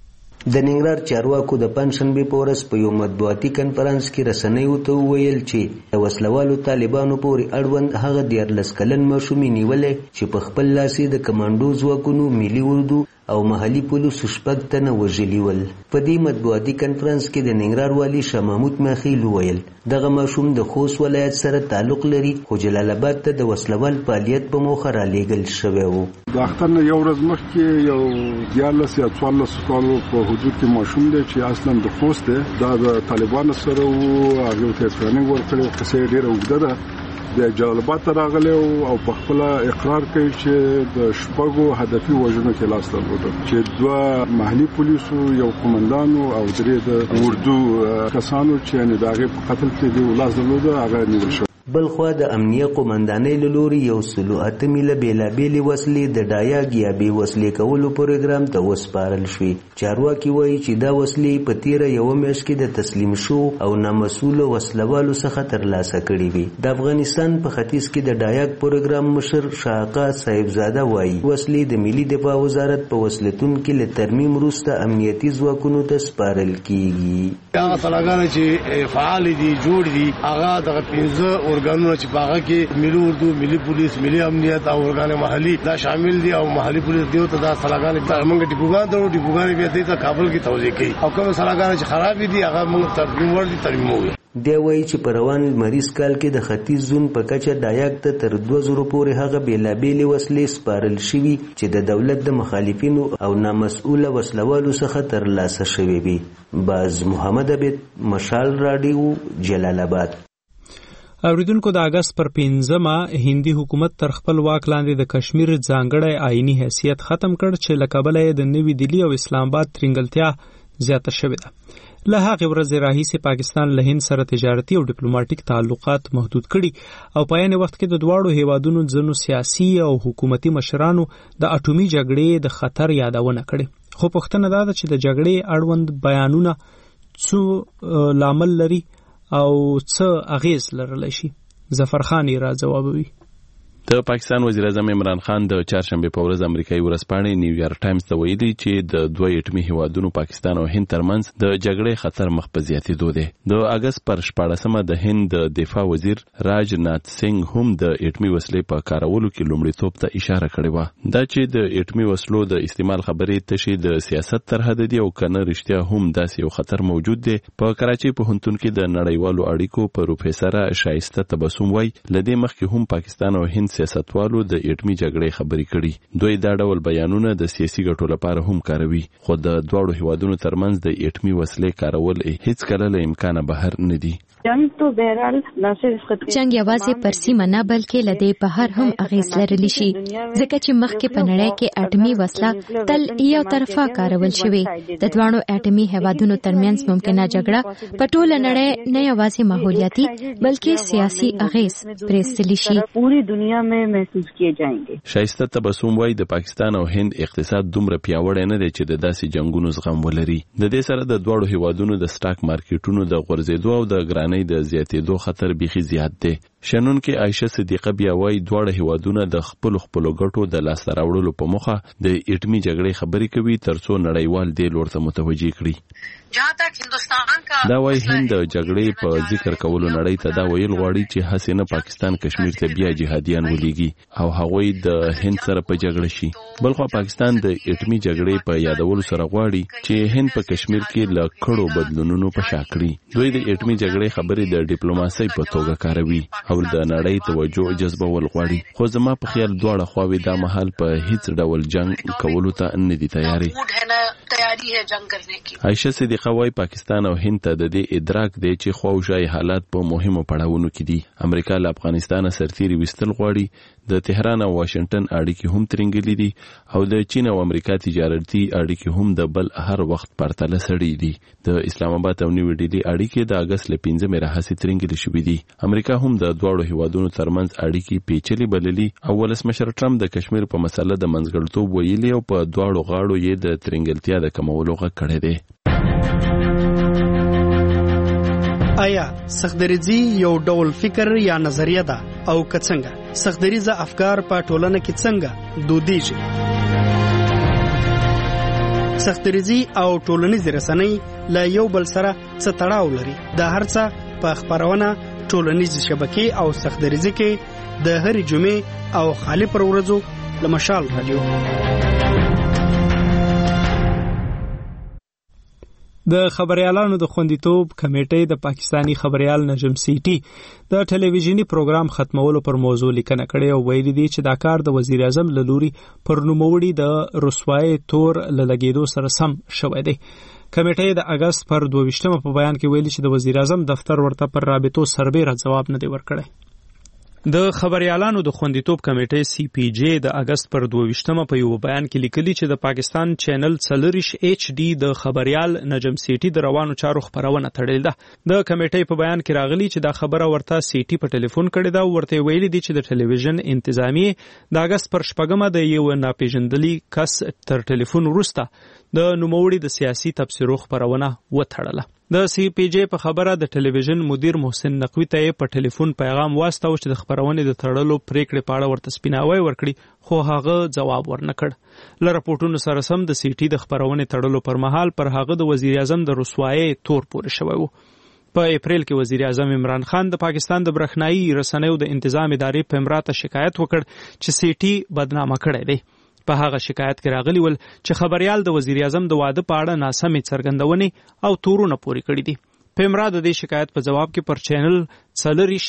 د ننګرهار چارواکو د پنځشنبې په ورځ په یو مطبوعاتي کنفرانس کې رسنیو ته وویل چې د وسلوالو طالبانو پورې اړوند هغه دیارلس کلن ماشوم نیولې چې په خپل لاس د کمانډو ځواکونو ملي اردو او محلي پولیسو شپږ تنه وژلي ول. په دې مطبوعاتي کنفرانس کې د ننګرهار والي شاه محمود ماخیل وویل دغه ماشوم د خوست ولایت سره تعلق لري خو جلال آباد ته د وسلوال فعالیت په موخه رالیږل شوی و. د اختر نه یو ورځ مخکې یو دیارلس یا څوارلس کالو په حدود کې ماشوم دی چې اصلا د خوست دی دا د طالبانو سره و هغه ته ټریننګ ورکړی قصه ډیره اوږده ده. د جلال آباد ته راغلی او په خپل اقرار کوي چې د شپږو هدفي وژنو کې لاس درلود چې دوه محلي پولیسو یو قومندانو او درې د اردو کسانو چې نه داغه په قتل کې دی لاس درلود هغه نیول شو. بلخوا د امنیه قومندانۍ له لوري یو سلو اته میله بېلابېلې وسلې د ډایاګ یا بې وسلې کولو پروګرام ته وسپارل شوې. چارواکي وایي چې دا وسلې په تیره یوه میاشت کې د تسلیم شو او نامسؤلو وسلوالو څخه ترلاسه کړي وي. د افغانستان په ختیځ کې د ډایاګ پروګرام مشر شاقا صاحبزاده وایي وسلې د ملي دفاع وزارت په وسلتون کې له ترمیم وروسته امنیتي ځواکونو ته سپارل کیږي. هغه سلاګانې چې فعال دي جوړ دي هغه د پنځه ارګانونو چې باغه کې ملي اردو ملي پولیس ملي امنیت او ارګان محلي دا شامل دي او محلي پولیس دیو ته دا سلاګانې ته موږ ټیپوګان ته ټیپوګان بیا دې ته کابل کې توزیع کوي او کوم سلاګانې چې خراب دي هغه موږ ترمیم ور دي ترمیموي. دی وایي چې په روان لمریز کال کې د ختیځ زون په کچه ډایاګ ته تر دوه زرو پورې هغه بېلابېلې وسلې سپارل شوي چې د دولت د مخالفینو او نامسؤله وسلوالو څخه ترلاسه شوي وي. باز محمد عبید مشال راډیو جلال آباد. اوریدونکو د اگست پر پنځمه هندي حکومت تر خپل واک لاندې د کشمیر ځانګړی آئینی حیثیت ختم کړ چې له کبله یې د نوي دلی او اسلام آباد ترنګلتیا زیاته شوې ده. له هغې ورځې راهیسې پاکستان له هند سره تجارتي او ډیپلوماټیک تعلقات محدود کړي او په عین وخت کې د دواړو هیوادونو ځینو سیاسي او حکومتي مشرانو د اټومي جګړې د خطر یادونه کړې. خو پوښتنه دا ده چې د جګړې اړوند بیانونه څو لامل لري او څه اغیز لرلی شي. ظفرخان یې را ځوابوي. د پاکستان وزیر اعظم عمران خان د چهارشنبې په ورځ امریکایي ورځپاڼې نیویارک ټایمز ته ویلي چې د دوه اټومي هیوادونو پاکستان او هند ترمنځ د جګړې خطر مخ په زیاتېدو دی. د اګست پر شپاړسمه د هند د دفاع وزیر راج نات سنگ هم د اټومي وسلې په کارولو کې لومړیتوب ته اشاره کړې وه. دا چې د اټومي وسلو د استعمال خبرې تشې د سیاست تر حده دي او کنه رښتیا هم داسې یو خطر موجود دی. په کراچۍ پوهنتون کې د نړیوالو اړیکو پروفیسره شایسته تبسم وایي له دې مخکې هم پاکستان او هند سیاستوالو د اټومي جګړې خبرې کړي. دوی دا ډول بیانونه د سیاسي ګټو لپاره هم کاروي خو د دواړو هیوادونو ترمنځ د اټومي وسلې کارول هیڅ کله له امکانه بهر نه دي. جنگ تو بهرحال نه صرف جنگ یوازې پر سیمه نه بلکې له دې بهر هم اغیز لرلی شي ځکه چې مخکې په نړۍ کې اټومي وسله تل یو طرفه کارول شوې. د دواړو اټومي هیوادونو ترمنځ ممکنه جګړه په ټوله نړۍ نه یوازې ماحولیاتي بلکې سیاسي اغیز پرېستلی شي. پوری دنیا में महसूस किए जाएंगे. شایسته تبسم وای د پاکستان او هند اقتصاد دومره پیاوړی نه دی چې د داسې جنگونو زغم ولري. د دې سره د دواړو هیوادونو د سٹاک مارکیټونو د غورځېدو او د ګرانۍ د زیاتېدو خطر بيخي زیات دی. شنن کې عائشه صدیقه بیا وای دواړه هیوادونه د خپل خپل ګټو د لاس راوړلو په مخه د اټمی جګړې خبرې کوي ترڅو نړیوال دې لور ته متوجي کړي. جہاں تک ہندوستان کا دا وای هند د جګړې په ذکر کولو نړۍ ته دا ویل غواړي چې حسینه پاکستان کشمیر ته بیا جهادیان ولېږي او هغوی د هند سره په جګړه شي. بلخو پاکستان د اټمی جګړې په یادولو سره غواړي چې هند په کشمیر کې له کړو بدلونونو په شا کړي. دوی د اټمی جګړې خبرې د ډیپلوماسۍ په توګه کاروي او د نړۍ توجه جذبول غواړي. خو زما په خیال دواړه خواوې دا مهال په هیڅ ډول جنگ کولو ته نه دي تیاری. عائشه صدیقه وای پاکستان او هند ته د دې ادراک دی چې خواوشای حالات په مهمو پړاوونو کې دي. امریکا له افغانستان سرتیري وستل غواړي. د تهران او واشنگټن اړیکې هم ترنګلې دي او د چین او امریکا تجارتي اړیکې هم د بل هر وخت پرتله سړې دي. د اسلام آباد او نیو ډیلی اړیکې د اگست ل پنځمې راهیسې ترنګلې شوې دي. امریکا هم د دواړو هیوادونو ترمنځ اړیکې پیچلې بللي او ولسمشر ټرمپ د کشمیر په مسله د منځګړیتوب ویلي او په دواړو غاړو یې د ترنګلتیا د کمولو غږ کړی دی. آیا سختدریزي یو ډول فکر یا نظریه ده او که څنګه سختدریزه افکار په ټولنه کې څنګه دودیږي؟ سختدریزي او ټولنیز رسنۍ له یو بل سره څه تړاو لري؟ دا هر څه په خبرونه ټولنیز شبکې او سختدریزي کې د هرې جمعې او خالی پر ورځو له مشال رادیو. د خبريالانو د خوندیتوب کمیټې د پاکستانی خبريال نجم سیټي د ټلویزیونی پروګرام ختمولو پر موضوع لیکنه کړې او ویلي دي چې دا کار د وزیر اعظم لوري پر نوموړي د رسوای تور لګیدو سره سم شوی دی. کمیټې د اگست پر دوه ویشتمه په بیان کې ویلي چې د وزیر اعظم دفتر ورته پر رابطو سربېره جواب نه دی ورکړی. د خبريالانو د خوندیتوب کمیټې سی پی جی د اگست پر دوه ویشتمه په یو بیان کې لیکلي چې د پاکستان چینل څلریش ایچ ډی د خبريال نجم سیټي د روانو چارو خبرونه تړل ده. د کمیټې په بیان کې راغلي چې دا خبره ورته سیټي په ټلیفون کړې ده او ورته ویلي دي چې د ټلویزیون انتظامیه د اگست پر شپږمه د یو ناپېژندلي کس تر ټلیفون وروسته د نوموړي د سیاسي تبصرو خبرونه وتړله. د سی پی جی په خبره د ټلویزیون مدیر محسن نقوی ته په ټلیفون پیغام واستاو چې د خبرونې د تړلو پریکړې په اړه ورته سپیناوی ورکړي خو هغه جواب ورنکړ. ل راپورټونو سره سم د سیټي د خبرونې تړلو پر مهال پر هغه د وزیر اعظم د رسوایی تور پورې شوی و. په اپریل کې وزیر اعظم عمران خان د پاکستان د برخنایی رسنیو د انتظام ادارې په امراته شکایت وکړ چې سیټي بدنامه کړی دی. په هغه شکایت کې راغلی ول چې خبريال د وزیر اعظم د واده په اړه ناسمې څرګندونې او تورونه پورې کړي دي. په امراده د شکایت په جواب کې پر چینل څلریش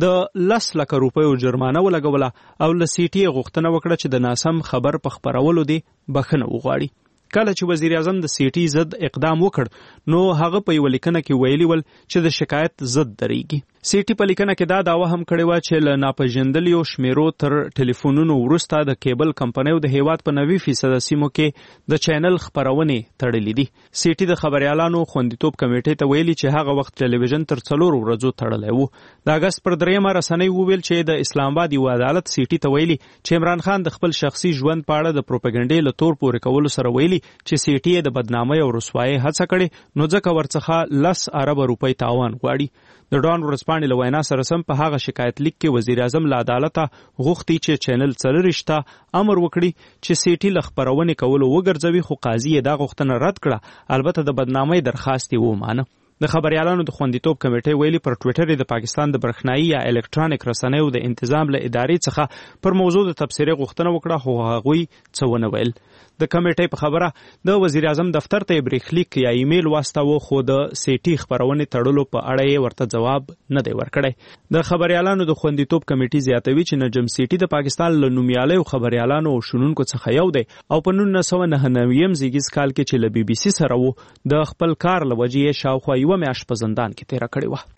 د لس لک روپیو جرمانه ولګوله او ل سیټي غوښتنه وکړه چې د ناسم خبر په خبرولو دی بخښنه وغواړي. کله چې وزیر اعظم د سیټي ضد اقدام وکړ نو هغه په یو لیکنه کې ویلي ول چې د شکایت ضد درېږي. سیټي په لیکنه کې دا داوا هم کړې و چې له ناپېژندلیو شمیرو تر ټلیفونونو وروسته د کیبل کمپنیو د هیواد په نوي فیصد سیمو کې د چینل خبرونې تړلې دي. سیټي د خبريالانو خوندیتوب کمیټې ته ویلي چې هغه وخت ټلویزیون تر څلورو ورځو تړلی و. د اگست پر دریمه رسنۍ وویل چې د اسلام آباد یو عدالت سیټي ته ویلي چې عمران خان د خپل شخصي ژوند په اړه د پروپاګاندا له تور پورې کولو سره ویلي چې سیټي د بدنامۍ او رسوایی هڅه کړې نو ځکه ورڅخه لس ارب روپۍ تاوان غواړي. د ډان ورځپاڼې له وینا سره سم په هغه شکایت لیک کې وزیر اعظم له عدالته غوښتي چې چینل څلریش ته امر وکړي چې سیټي له خبرونې کولو وګرځوي خو قاضي یې دا غوښتنه رد کړه. البته د بدنامۍ درخواست یې ومانه. د خبريالانو د خوندیتوب کمیټې ویلي پر ټوئیټر د پاکستان د برخنایی یا الکترونیک رسنیو د انتظام له ادارې څخه پر موضوع د تبصرې غوښتنه وکړه خو هغوی څه ونه ویل. د کمیټې په خبره د وزیر اعظم دفتر ته بریخلیک یا ایمیل واستاوه خو د سیټي خبرونې تړلو په اړه یې ورته جواب نه دی ورکړی. د خبريالانو د خوندیتوب کمیټې زیاتوي چې نجم سیټي د پاکستان له نومیالیو خبريالانو او شنونکو څخه یو دی او په نولس سوه نهه نوي زیږیز کال کې چې له بي بي سي سره وو د خپل کار له وجې شاوخوا یوه میاشت په زندان کې تیره کړې وه.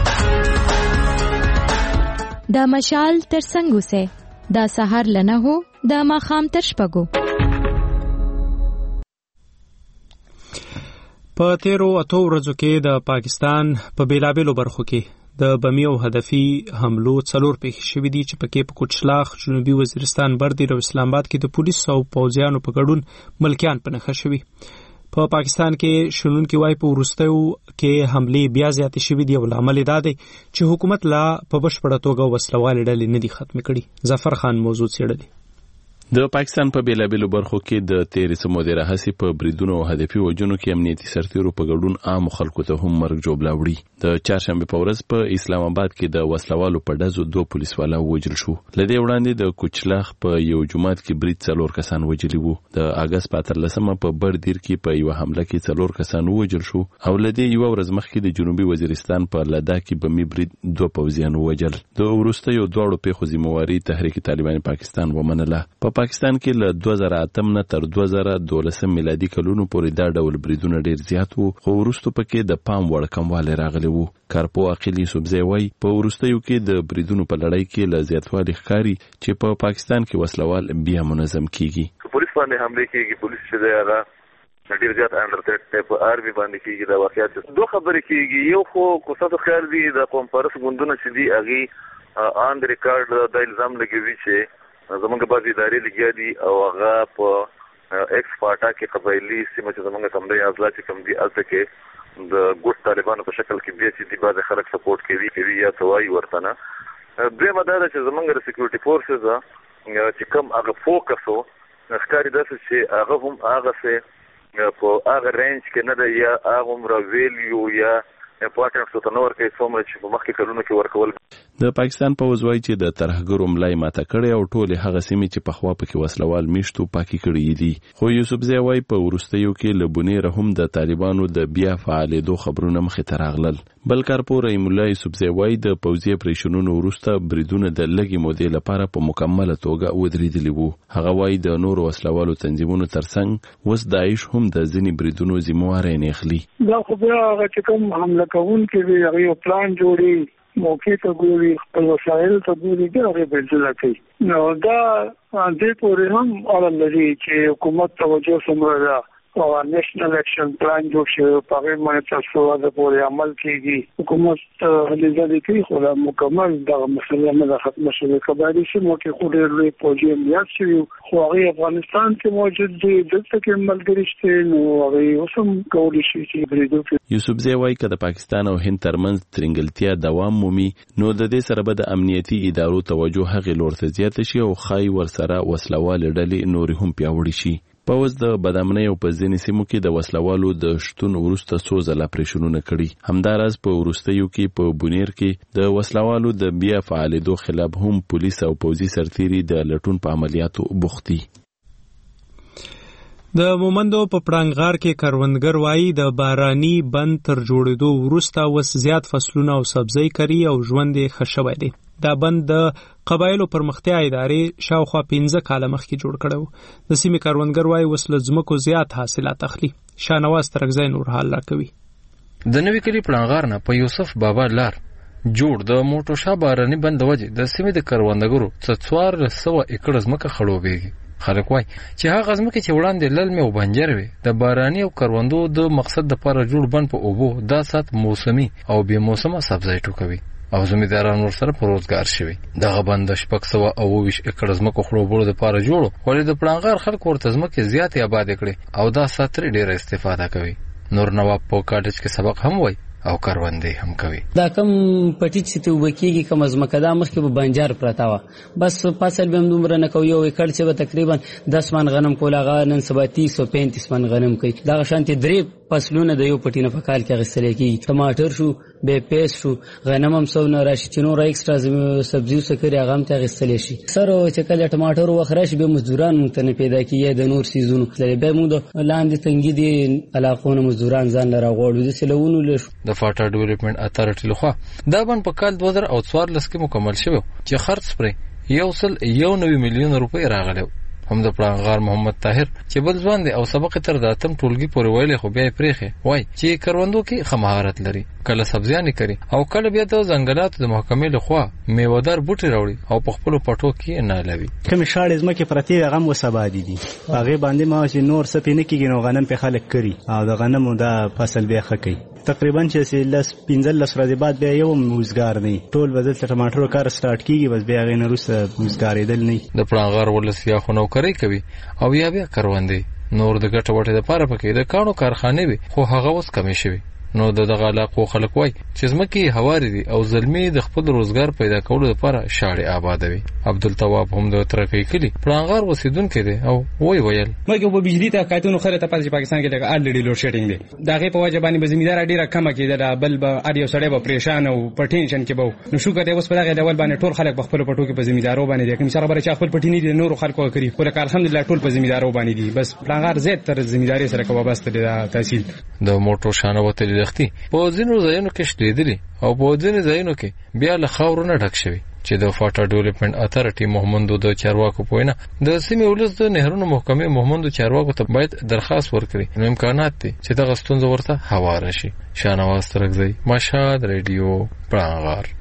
د مشال تر څنګ اوسئ د سهار له نهو د ماښام تر شپږو. په تیرو اتو ورځو کې د پاکستان په بیلابیلو برخو کې د بمی او هدفي حملو څلور پیښې شوې دي چې پکې په کوچلاخ، جنوبي وزیرستان، بردیر او اسلام آباد کې د پولیسو او پوځیانو په ګډون ملکیان په نښه شوي. په پا پاکستان کې شنونکي وایي په وروستیو کې حملې بیا زیاتې شوې دي او لامل دا دی چې حکومت لا په بشپړه توګه وسلوالې ډلې نه دي ختمې کړي. ظفر خان موضوع څېړلې. د پاکستان په بیلابیلو برخو کې د تیرې سمو د راهسي په بریدونو او هدفي وجونو کې امنیتي سرتیرو په ګډون عام خلکو ته هم مرګ جوړ وړي. د چهارشنبه په ورځ په اسلام آباد کې د وسلوالو په ډزو دوه پولیسوالا وژل شو. لدې وړاندې د کوچلاخ په یو جماعت کې برید څلور کسان وژلي وو. د اگست په اتلسمه په بردیر کې په یو حمله کې څلور کسان وژل شو او لدې یو ورځ مخکې د جنوبي وزیرستان په لدا کې بمي برید دوه پوځیان وژل. د وروستیو دواړو پیښو ذمہواري تحریک طالبان پاکستان ومنله. په پاکستان کې له دوه زره اتم نه تر دوه زره دولسم میلادي کلونو پورې دا ډول بریدونه ډیر زیات وو، خو وروسته پکې د پام وړ کموالی راغلی وو. کارپو عقیل یوسفزی وایي په وروستیو کې د بریدونو په لړۍ کې له زیاتوالي ښکاري چې په پا پاکستان کې وسلوال بیا منظم کیږي. پولیس باندې حمله کیږي، پولیس چې دی هغه ډیر زیات انډر تھریټ په آرمي باندې کیږي. دا واقعیت دوه خبرې کیږي. یو خو کوڅه خیال دی د قوم پرست ګوندونو چې دی هغه آن ریکارډ د الزام لګوي چې زمونږ بعضې ادارې لګیا دي او هغه په ایکس فاټا کې قبایلي سیمه چې زمونږ کم دی اضلاع چې کم دي هلته کې د ګوټ طالبانو په شکل کې بیا چې دي بعضې خلک سپورټ کوي کوي یا څه وایي ورته نه. دویمه دا ده چې زمونږ د سیکورټي فورسز چې کم هغه فوکس و ښکاري داسې چې هغه هم هغسې په هغه رینج کې نه ده یا هغه هم را ویلیو یا امپورټنټ ته نه ورکوي څومره چې په مخکې کلونو کې ورکول. د پاکستان پوځ وایي چې د ترهګرو ملای ماته کړې او ټولې هغه سیمې چې پخوا پکې وسلوال میشتو پاکي کړي دي. خو یوسفزی وایي په وروستیو کې له بنیره هم د طالبانو د بیا فعالېدو خبرونه مخې ته راغلل. بل کارپو رحیم الله یوسفزی وایي د پوځي اپریشنونو وروسته بریدونه د لږې مودې لپاره په مکمله توګه ودرېدلي وو. هغه وایي د نورو وسلوالو تنظیمونو ترڅنګ اوس داعش هم د ځینې بریدونو ذمہواری نه اخلي. دا خو بیا هغه چې کوم حمله کوونکي وي هغه یو پلان جوړي، موقع ته ګوري، خپل وسایل ته ګوري، دا هغه بدله کوي. نو دا دې پورې هم اړه لري چې حکومت توجه څومره ده او نېشنل اکشن پلان جوړ شي په هغه باندې تاسو د پورې عمل کیږي. حکومت هلي ځلې کوي خو دا مکمل دا مسله نه ختمه شوه. قبایلی سیمو کې خو ډېر لوی پوځي امنیت شوی خو هغه افغانستان کې موجود دي، دلته کې ملګري شته، نو هغه اوسم کولی شي چې بریدو کوي. یوسفزی وایي که د پاکستان او هند ترمنځ ترنګلتیا دوام مومي نو د دې سره به د امنیتي ادارو توجه هغې لور ته زیاته شي او ښایي ورسره وسلوالې ډلې نورې هم پیاوړې شي. پوځ د بدامنۍ او په ځینې سیمو کې د وسلوالو د شتون وروسته څو ځله اپریشنونه کړي. همداراز په وروستیو کې په بونیر کې د وسلوالو د بیا فعالېدو خلاف هم پولیس او پوځي سرتیري د لټون په عملیاتو بوخت دي. د مومندو په پړانګغار کې کروندګر وایي د باراني بند تر جوړېدو وروسته اوس زیات فصلونه او سبزی کري او ژوند یې ښه شوی دی. دا بند د قبایلو پرمختیا ادارې شاوخوا پنځه کاله مخکې جوړ کړی و. د سیمې کروندګر وایي اوس له ځمکو زیات حاصلات اخلي. شاهنواز ترکزی نور حال راکوي. د نوي کلي پړانګغار نه په یوسف بابا لار جوړ د موټوشا باراني بند وجې د سیمې د کروندګرو څه څوارلس سوه ایکړه ځمکه خړوبېږي. خلک وایي چې هغه ځمکې چې وړاندې للمې او بنجر وي د باراني او کروندو د مقصد دپاره جوړ بند په اوبو دا سات موسمي او بې موسمه سبزی ټوکوي او زمینداران ورسره په روزګار شوي. دغه بند د شپږ سوه اوه ویشت ایکړه ځمکو خړوبولو دپاره جوړو، ولې د پړانګغار خلک ورته ځمکې زیاتې آبادې کړې او دا سات ترې ډېره استفاده کوي. نور نواب په کاټج کې سبق هم وایي او کروندې هم کوي. دا کم پټیټ چې ته وبکیږي کم ازمکه دا مخکې به بنجار پرتا و، بس فصل به هم دومره نه کوي. یو ایکړ چې به تقریبا دس من غنم کول هغه نن سبا تیس او پینتیس من غنم کوي. دغه شانتې درې فصلونه د یو پټي نه په کال کې اخیستل کېږي. ټماټر شو، بې پیس شو، غنم هم سو نه راشي چې نور ایکسټرا سبزي وسکري هغه هم ته اخیستلی شي. سر چې کله ټماټر وخت راشي بیا مزدوران موږ ته نه پیدا کېږي د نور سیزونو تللی. بیا موږ د لاندې تنګي دي علاقو نه مزدوران ځان له راغواړو. داسې له ونو له د فاټا ډیولپمنټ اتارټي لخوا دا بند په کال دوه زره او څوارلس کې مکمل شوی چې خرڅ پرې یو سل یو نوي میلیون روپۍ راغلی. هم د پړانګغار محمد طاهر چې بل ځوان دی او سبق تر د اتم ټولګي پورې ویلی خو بیا یې پرېښې وایي چې کروندو کې ښه مهارت لري، کله سبزیانې کري او کله بیا د ځنګلاتو د محکمې لخوا میوهدار بوټي راوړي او په خپلو پټو کې نالوي. کومې شاړې ځمکې پرتې هغه هم اوس آبادې دي. په هغې باندې ما چې نور څه پې نه کېږي نو غنم پې خلک کري او د غنمو دا فصل بیا ښه کوي. تقریبا چې لس پنځه لس ورځې بعد بیا یو موزګار نه ټول بدل ته ټماټر کار سٹارټ کیږي بس بیا غي نه روسه موزګارېدل نه د پړانغار ولس یا خو نوکری کوي او یا بیا کروندې نور د ګټه وټه لپاره پکې د کانو کارخانه وي خو هغه اوس کمې شوی نو د دغه علاقو خلک وای چې زمکه هواري دي او زلمی د خپل روزګار پیدا کولو لپاره شاړې آبادوي. عبدالتواب هم د ترکیې کلی پړانغار وسیدونکو دی او وای ویل مګو په بجلی ته کایتونو خره ته پاتې پاکستان کې د الډی لوډ شیډینګ دی دغه په وجه باندې بزمیدار ډیره کمه کېده بل به اړ یو سړی به پریشان او په ټینشن کې به نو شو کته اوس په دغه ډول باندې ټول خلک په خپل پټو کې په زمیدارو باندې کوم سره بره چې خپل پټی نه دي نور خلکو کوي خو لکه الحمدلله ټول په زمیدارو باندې دي بس پړانغار زیات تر زمیداری سره کوه بس د تحصیل د موټر شانه وته لختي په ځینو ځایونو کې شلیدلي او په ځینو ځایونو کې بیا له خاورو نه ډک شوی چې د فاټا ډیولپمنٹ اتھارټي محمدو د چارواکو پوینه د سیمې ولس د نهرونو محکمې محمدو چارواکو ته باید درخواست ورکړي نو امکانات دي چې د غستون ورته هواره شي. شانواز ترکزی مشهد رادیو پړانغار.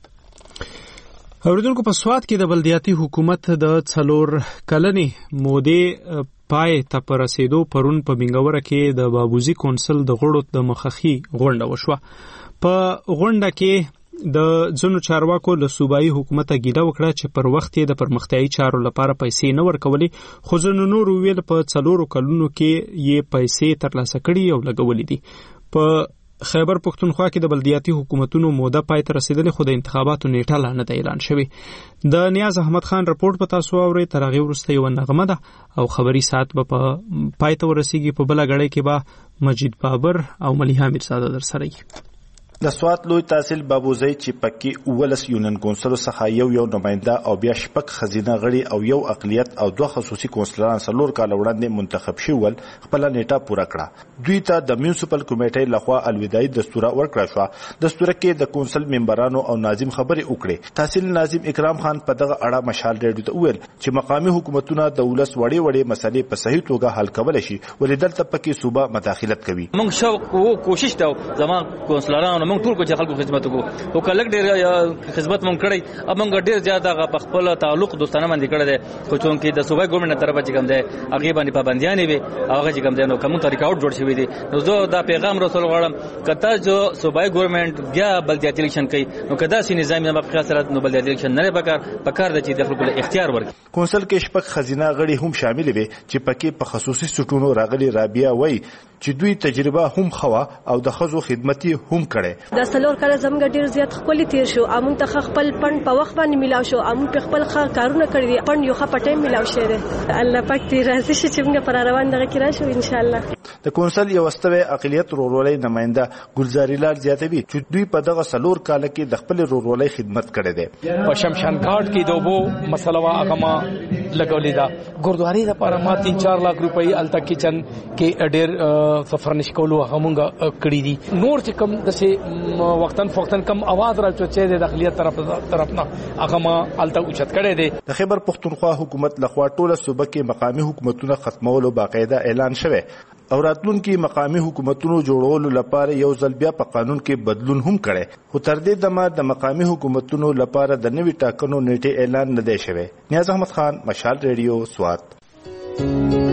اوریدونکو په سوات کې د بلدیاتي حکومت د څلور کلنې مودې پای ته پر رسیدو پرون په بنګوره کې د بابوزي کونسل د غړو د مخخي غونډه وشوه. په غونډه کې د ځنو چارواکو له صوبایي حکومت ګیله وکړه چې پر وخت یې د پرمختیايي چارو لپاره پیسې نه ورکولې خو ځنو نور ویل په څلورو کلونو کې یې پیسې ترلاسه کړي او لګولې دي. په خیبر پښتونخوا کې د بلدیاتي حکومتونو موده پای ته رسیدلې خو د انتخاباتو نیټه لا نه اعلان شوی. د نیاز احمد خان رپورټ په تاسو اورئ تر هغه وروسته یو نغمه ده او خبري ساعت به په پای ته ورسیږي. په بل غړې کې به مجید بابر او ملیحه میرزاده در سره وي. د سوات لوی تحصیل بابوزی چې پکې ولس یونین کونسل څخه یو یو نماینده او بیا شپږ خزینه غړي او یو اقلیت او دوه خصوصي کونسلران څلور کال وړاندې منتخب شول خپل نیټه پوره کړه. دوی ته د میونسپل کمیټې لخوا الوداعي دستور ورکړه شو. دستور کې د کونسل ممبرانو او ناظم خبرې وکړې. تحصیل ناظم اکرام خان په دغه اړه مشال ریډیو ته وویل چې مقامي حکومتونه د ولس وړې وړې مسلې په صحیح توګه حل کولای شي ولې دلته پکې صوبه مداخلت کوي. موږ شو کوشش دا زموږ کونسلرانو موږ ټول کو چې خلکو خدمت وکړو او کله ډېر خدمت مونږ کړی اب موږ ډېر زیاته په خپل تعلق دوستانه باندې کړی دی خو چون کې د صوبای ګورنمنت طرفه چې کوم دی هغه باندې پابندیاں وي هغه چې کوم دی نو کوم طریقه اوټ جوړ شوی دی نو زه دا پیغام رسول غواړم کته جو صوبای ګورنمنت بیا بلدیاتي الیکشن کوي نو کدا سي نظام نه په خاص سره نو بلدیاتي الیکشن نه پکار پکار د چې د خلکو له اختیار ورکړي. کونسل کې شپږ خزینه غړي هم شامل وي چې پکې په خصوصي سټونو راغلي رابعه وای چې دوی تجربه هم خوا او د خزو خدمتي هم کړي. د سلور کله زمګ ډیر زیات خپل تیر شو امون ته خپل پند په وخت باندې ملاو شو امون په خپل خار کارونه کړی پند یو خپل ټیم ملاو شه ده الله پاک دې راضي شي چې موږ پر روان دغه کې راشو ان شاء الله. د کونسل یو واستوي اقلیت رورولۍ نماینده ګلزاري لال زیاتوي چې دوی په دغه سلور کال کې د خپل رورولۍ خدمت کړي دي. په شمشان گھاٹ کې دوبو مسله وا هغه لګولې ده ګوردواري لپاره ما تین چار لاکھ روپۍ الته کچن کې ډېر سفر نشکولو هغه مونږ کړی دي. نور چې کوم دسه وختن فوختن کم आवाज را چوچې د داخليت طرف طرف نه هغه ما الته اوچت کړي دي. د خیبر پښتونخوا حکومت لخوا ټوله صوبه کې مقامي حکومتونه ختمولو باقاعده اعلان شوه او راتلونکي مقامي حکومتونو جوړولو لپاره یو ځل بیا په قانون کې بدلون هم کړي خو تر دې دمه د مقامي حکومتونو لپاره د نوي ټاکنو نیټه اعلان نه دی شوی. نیاز احمد خان مشال ریډیو سوات.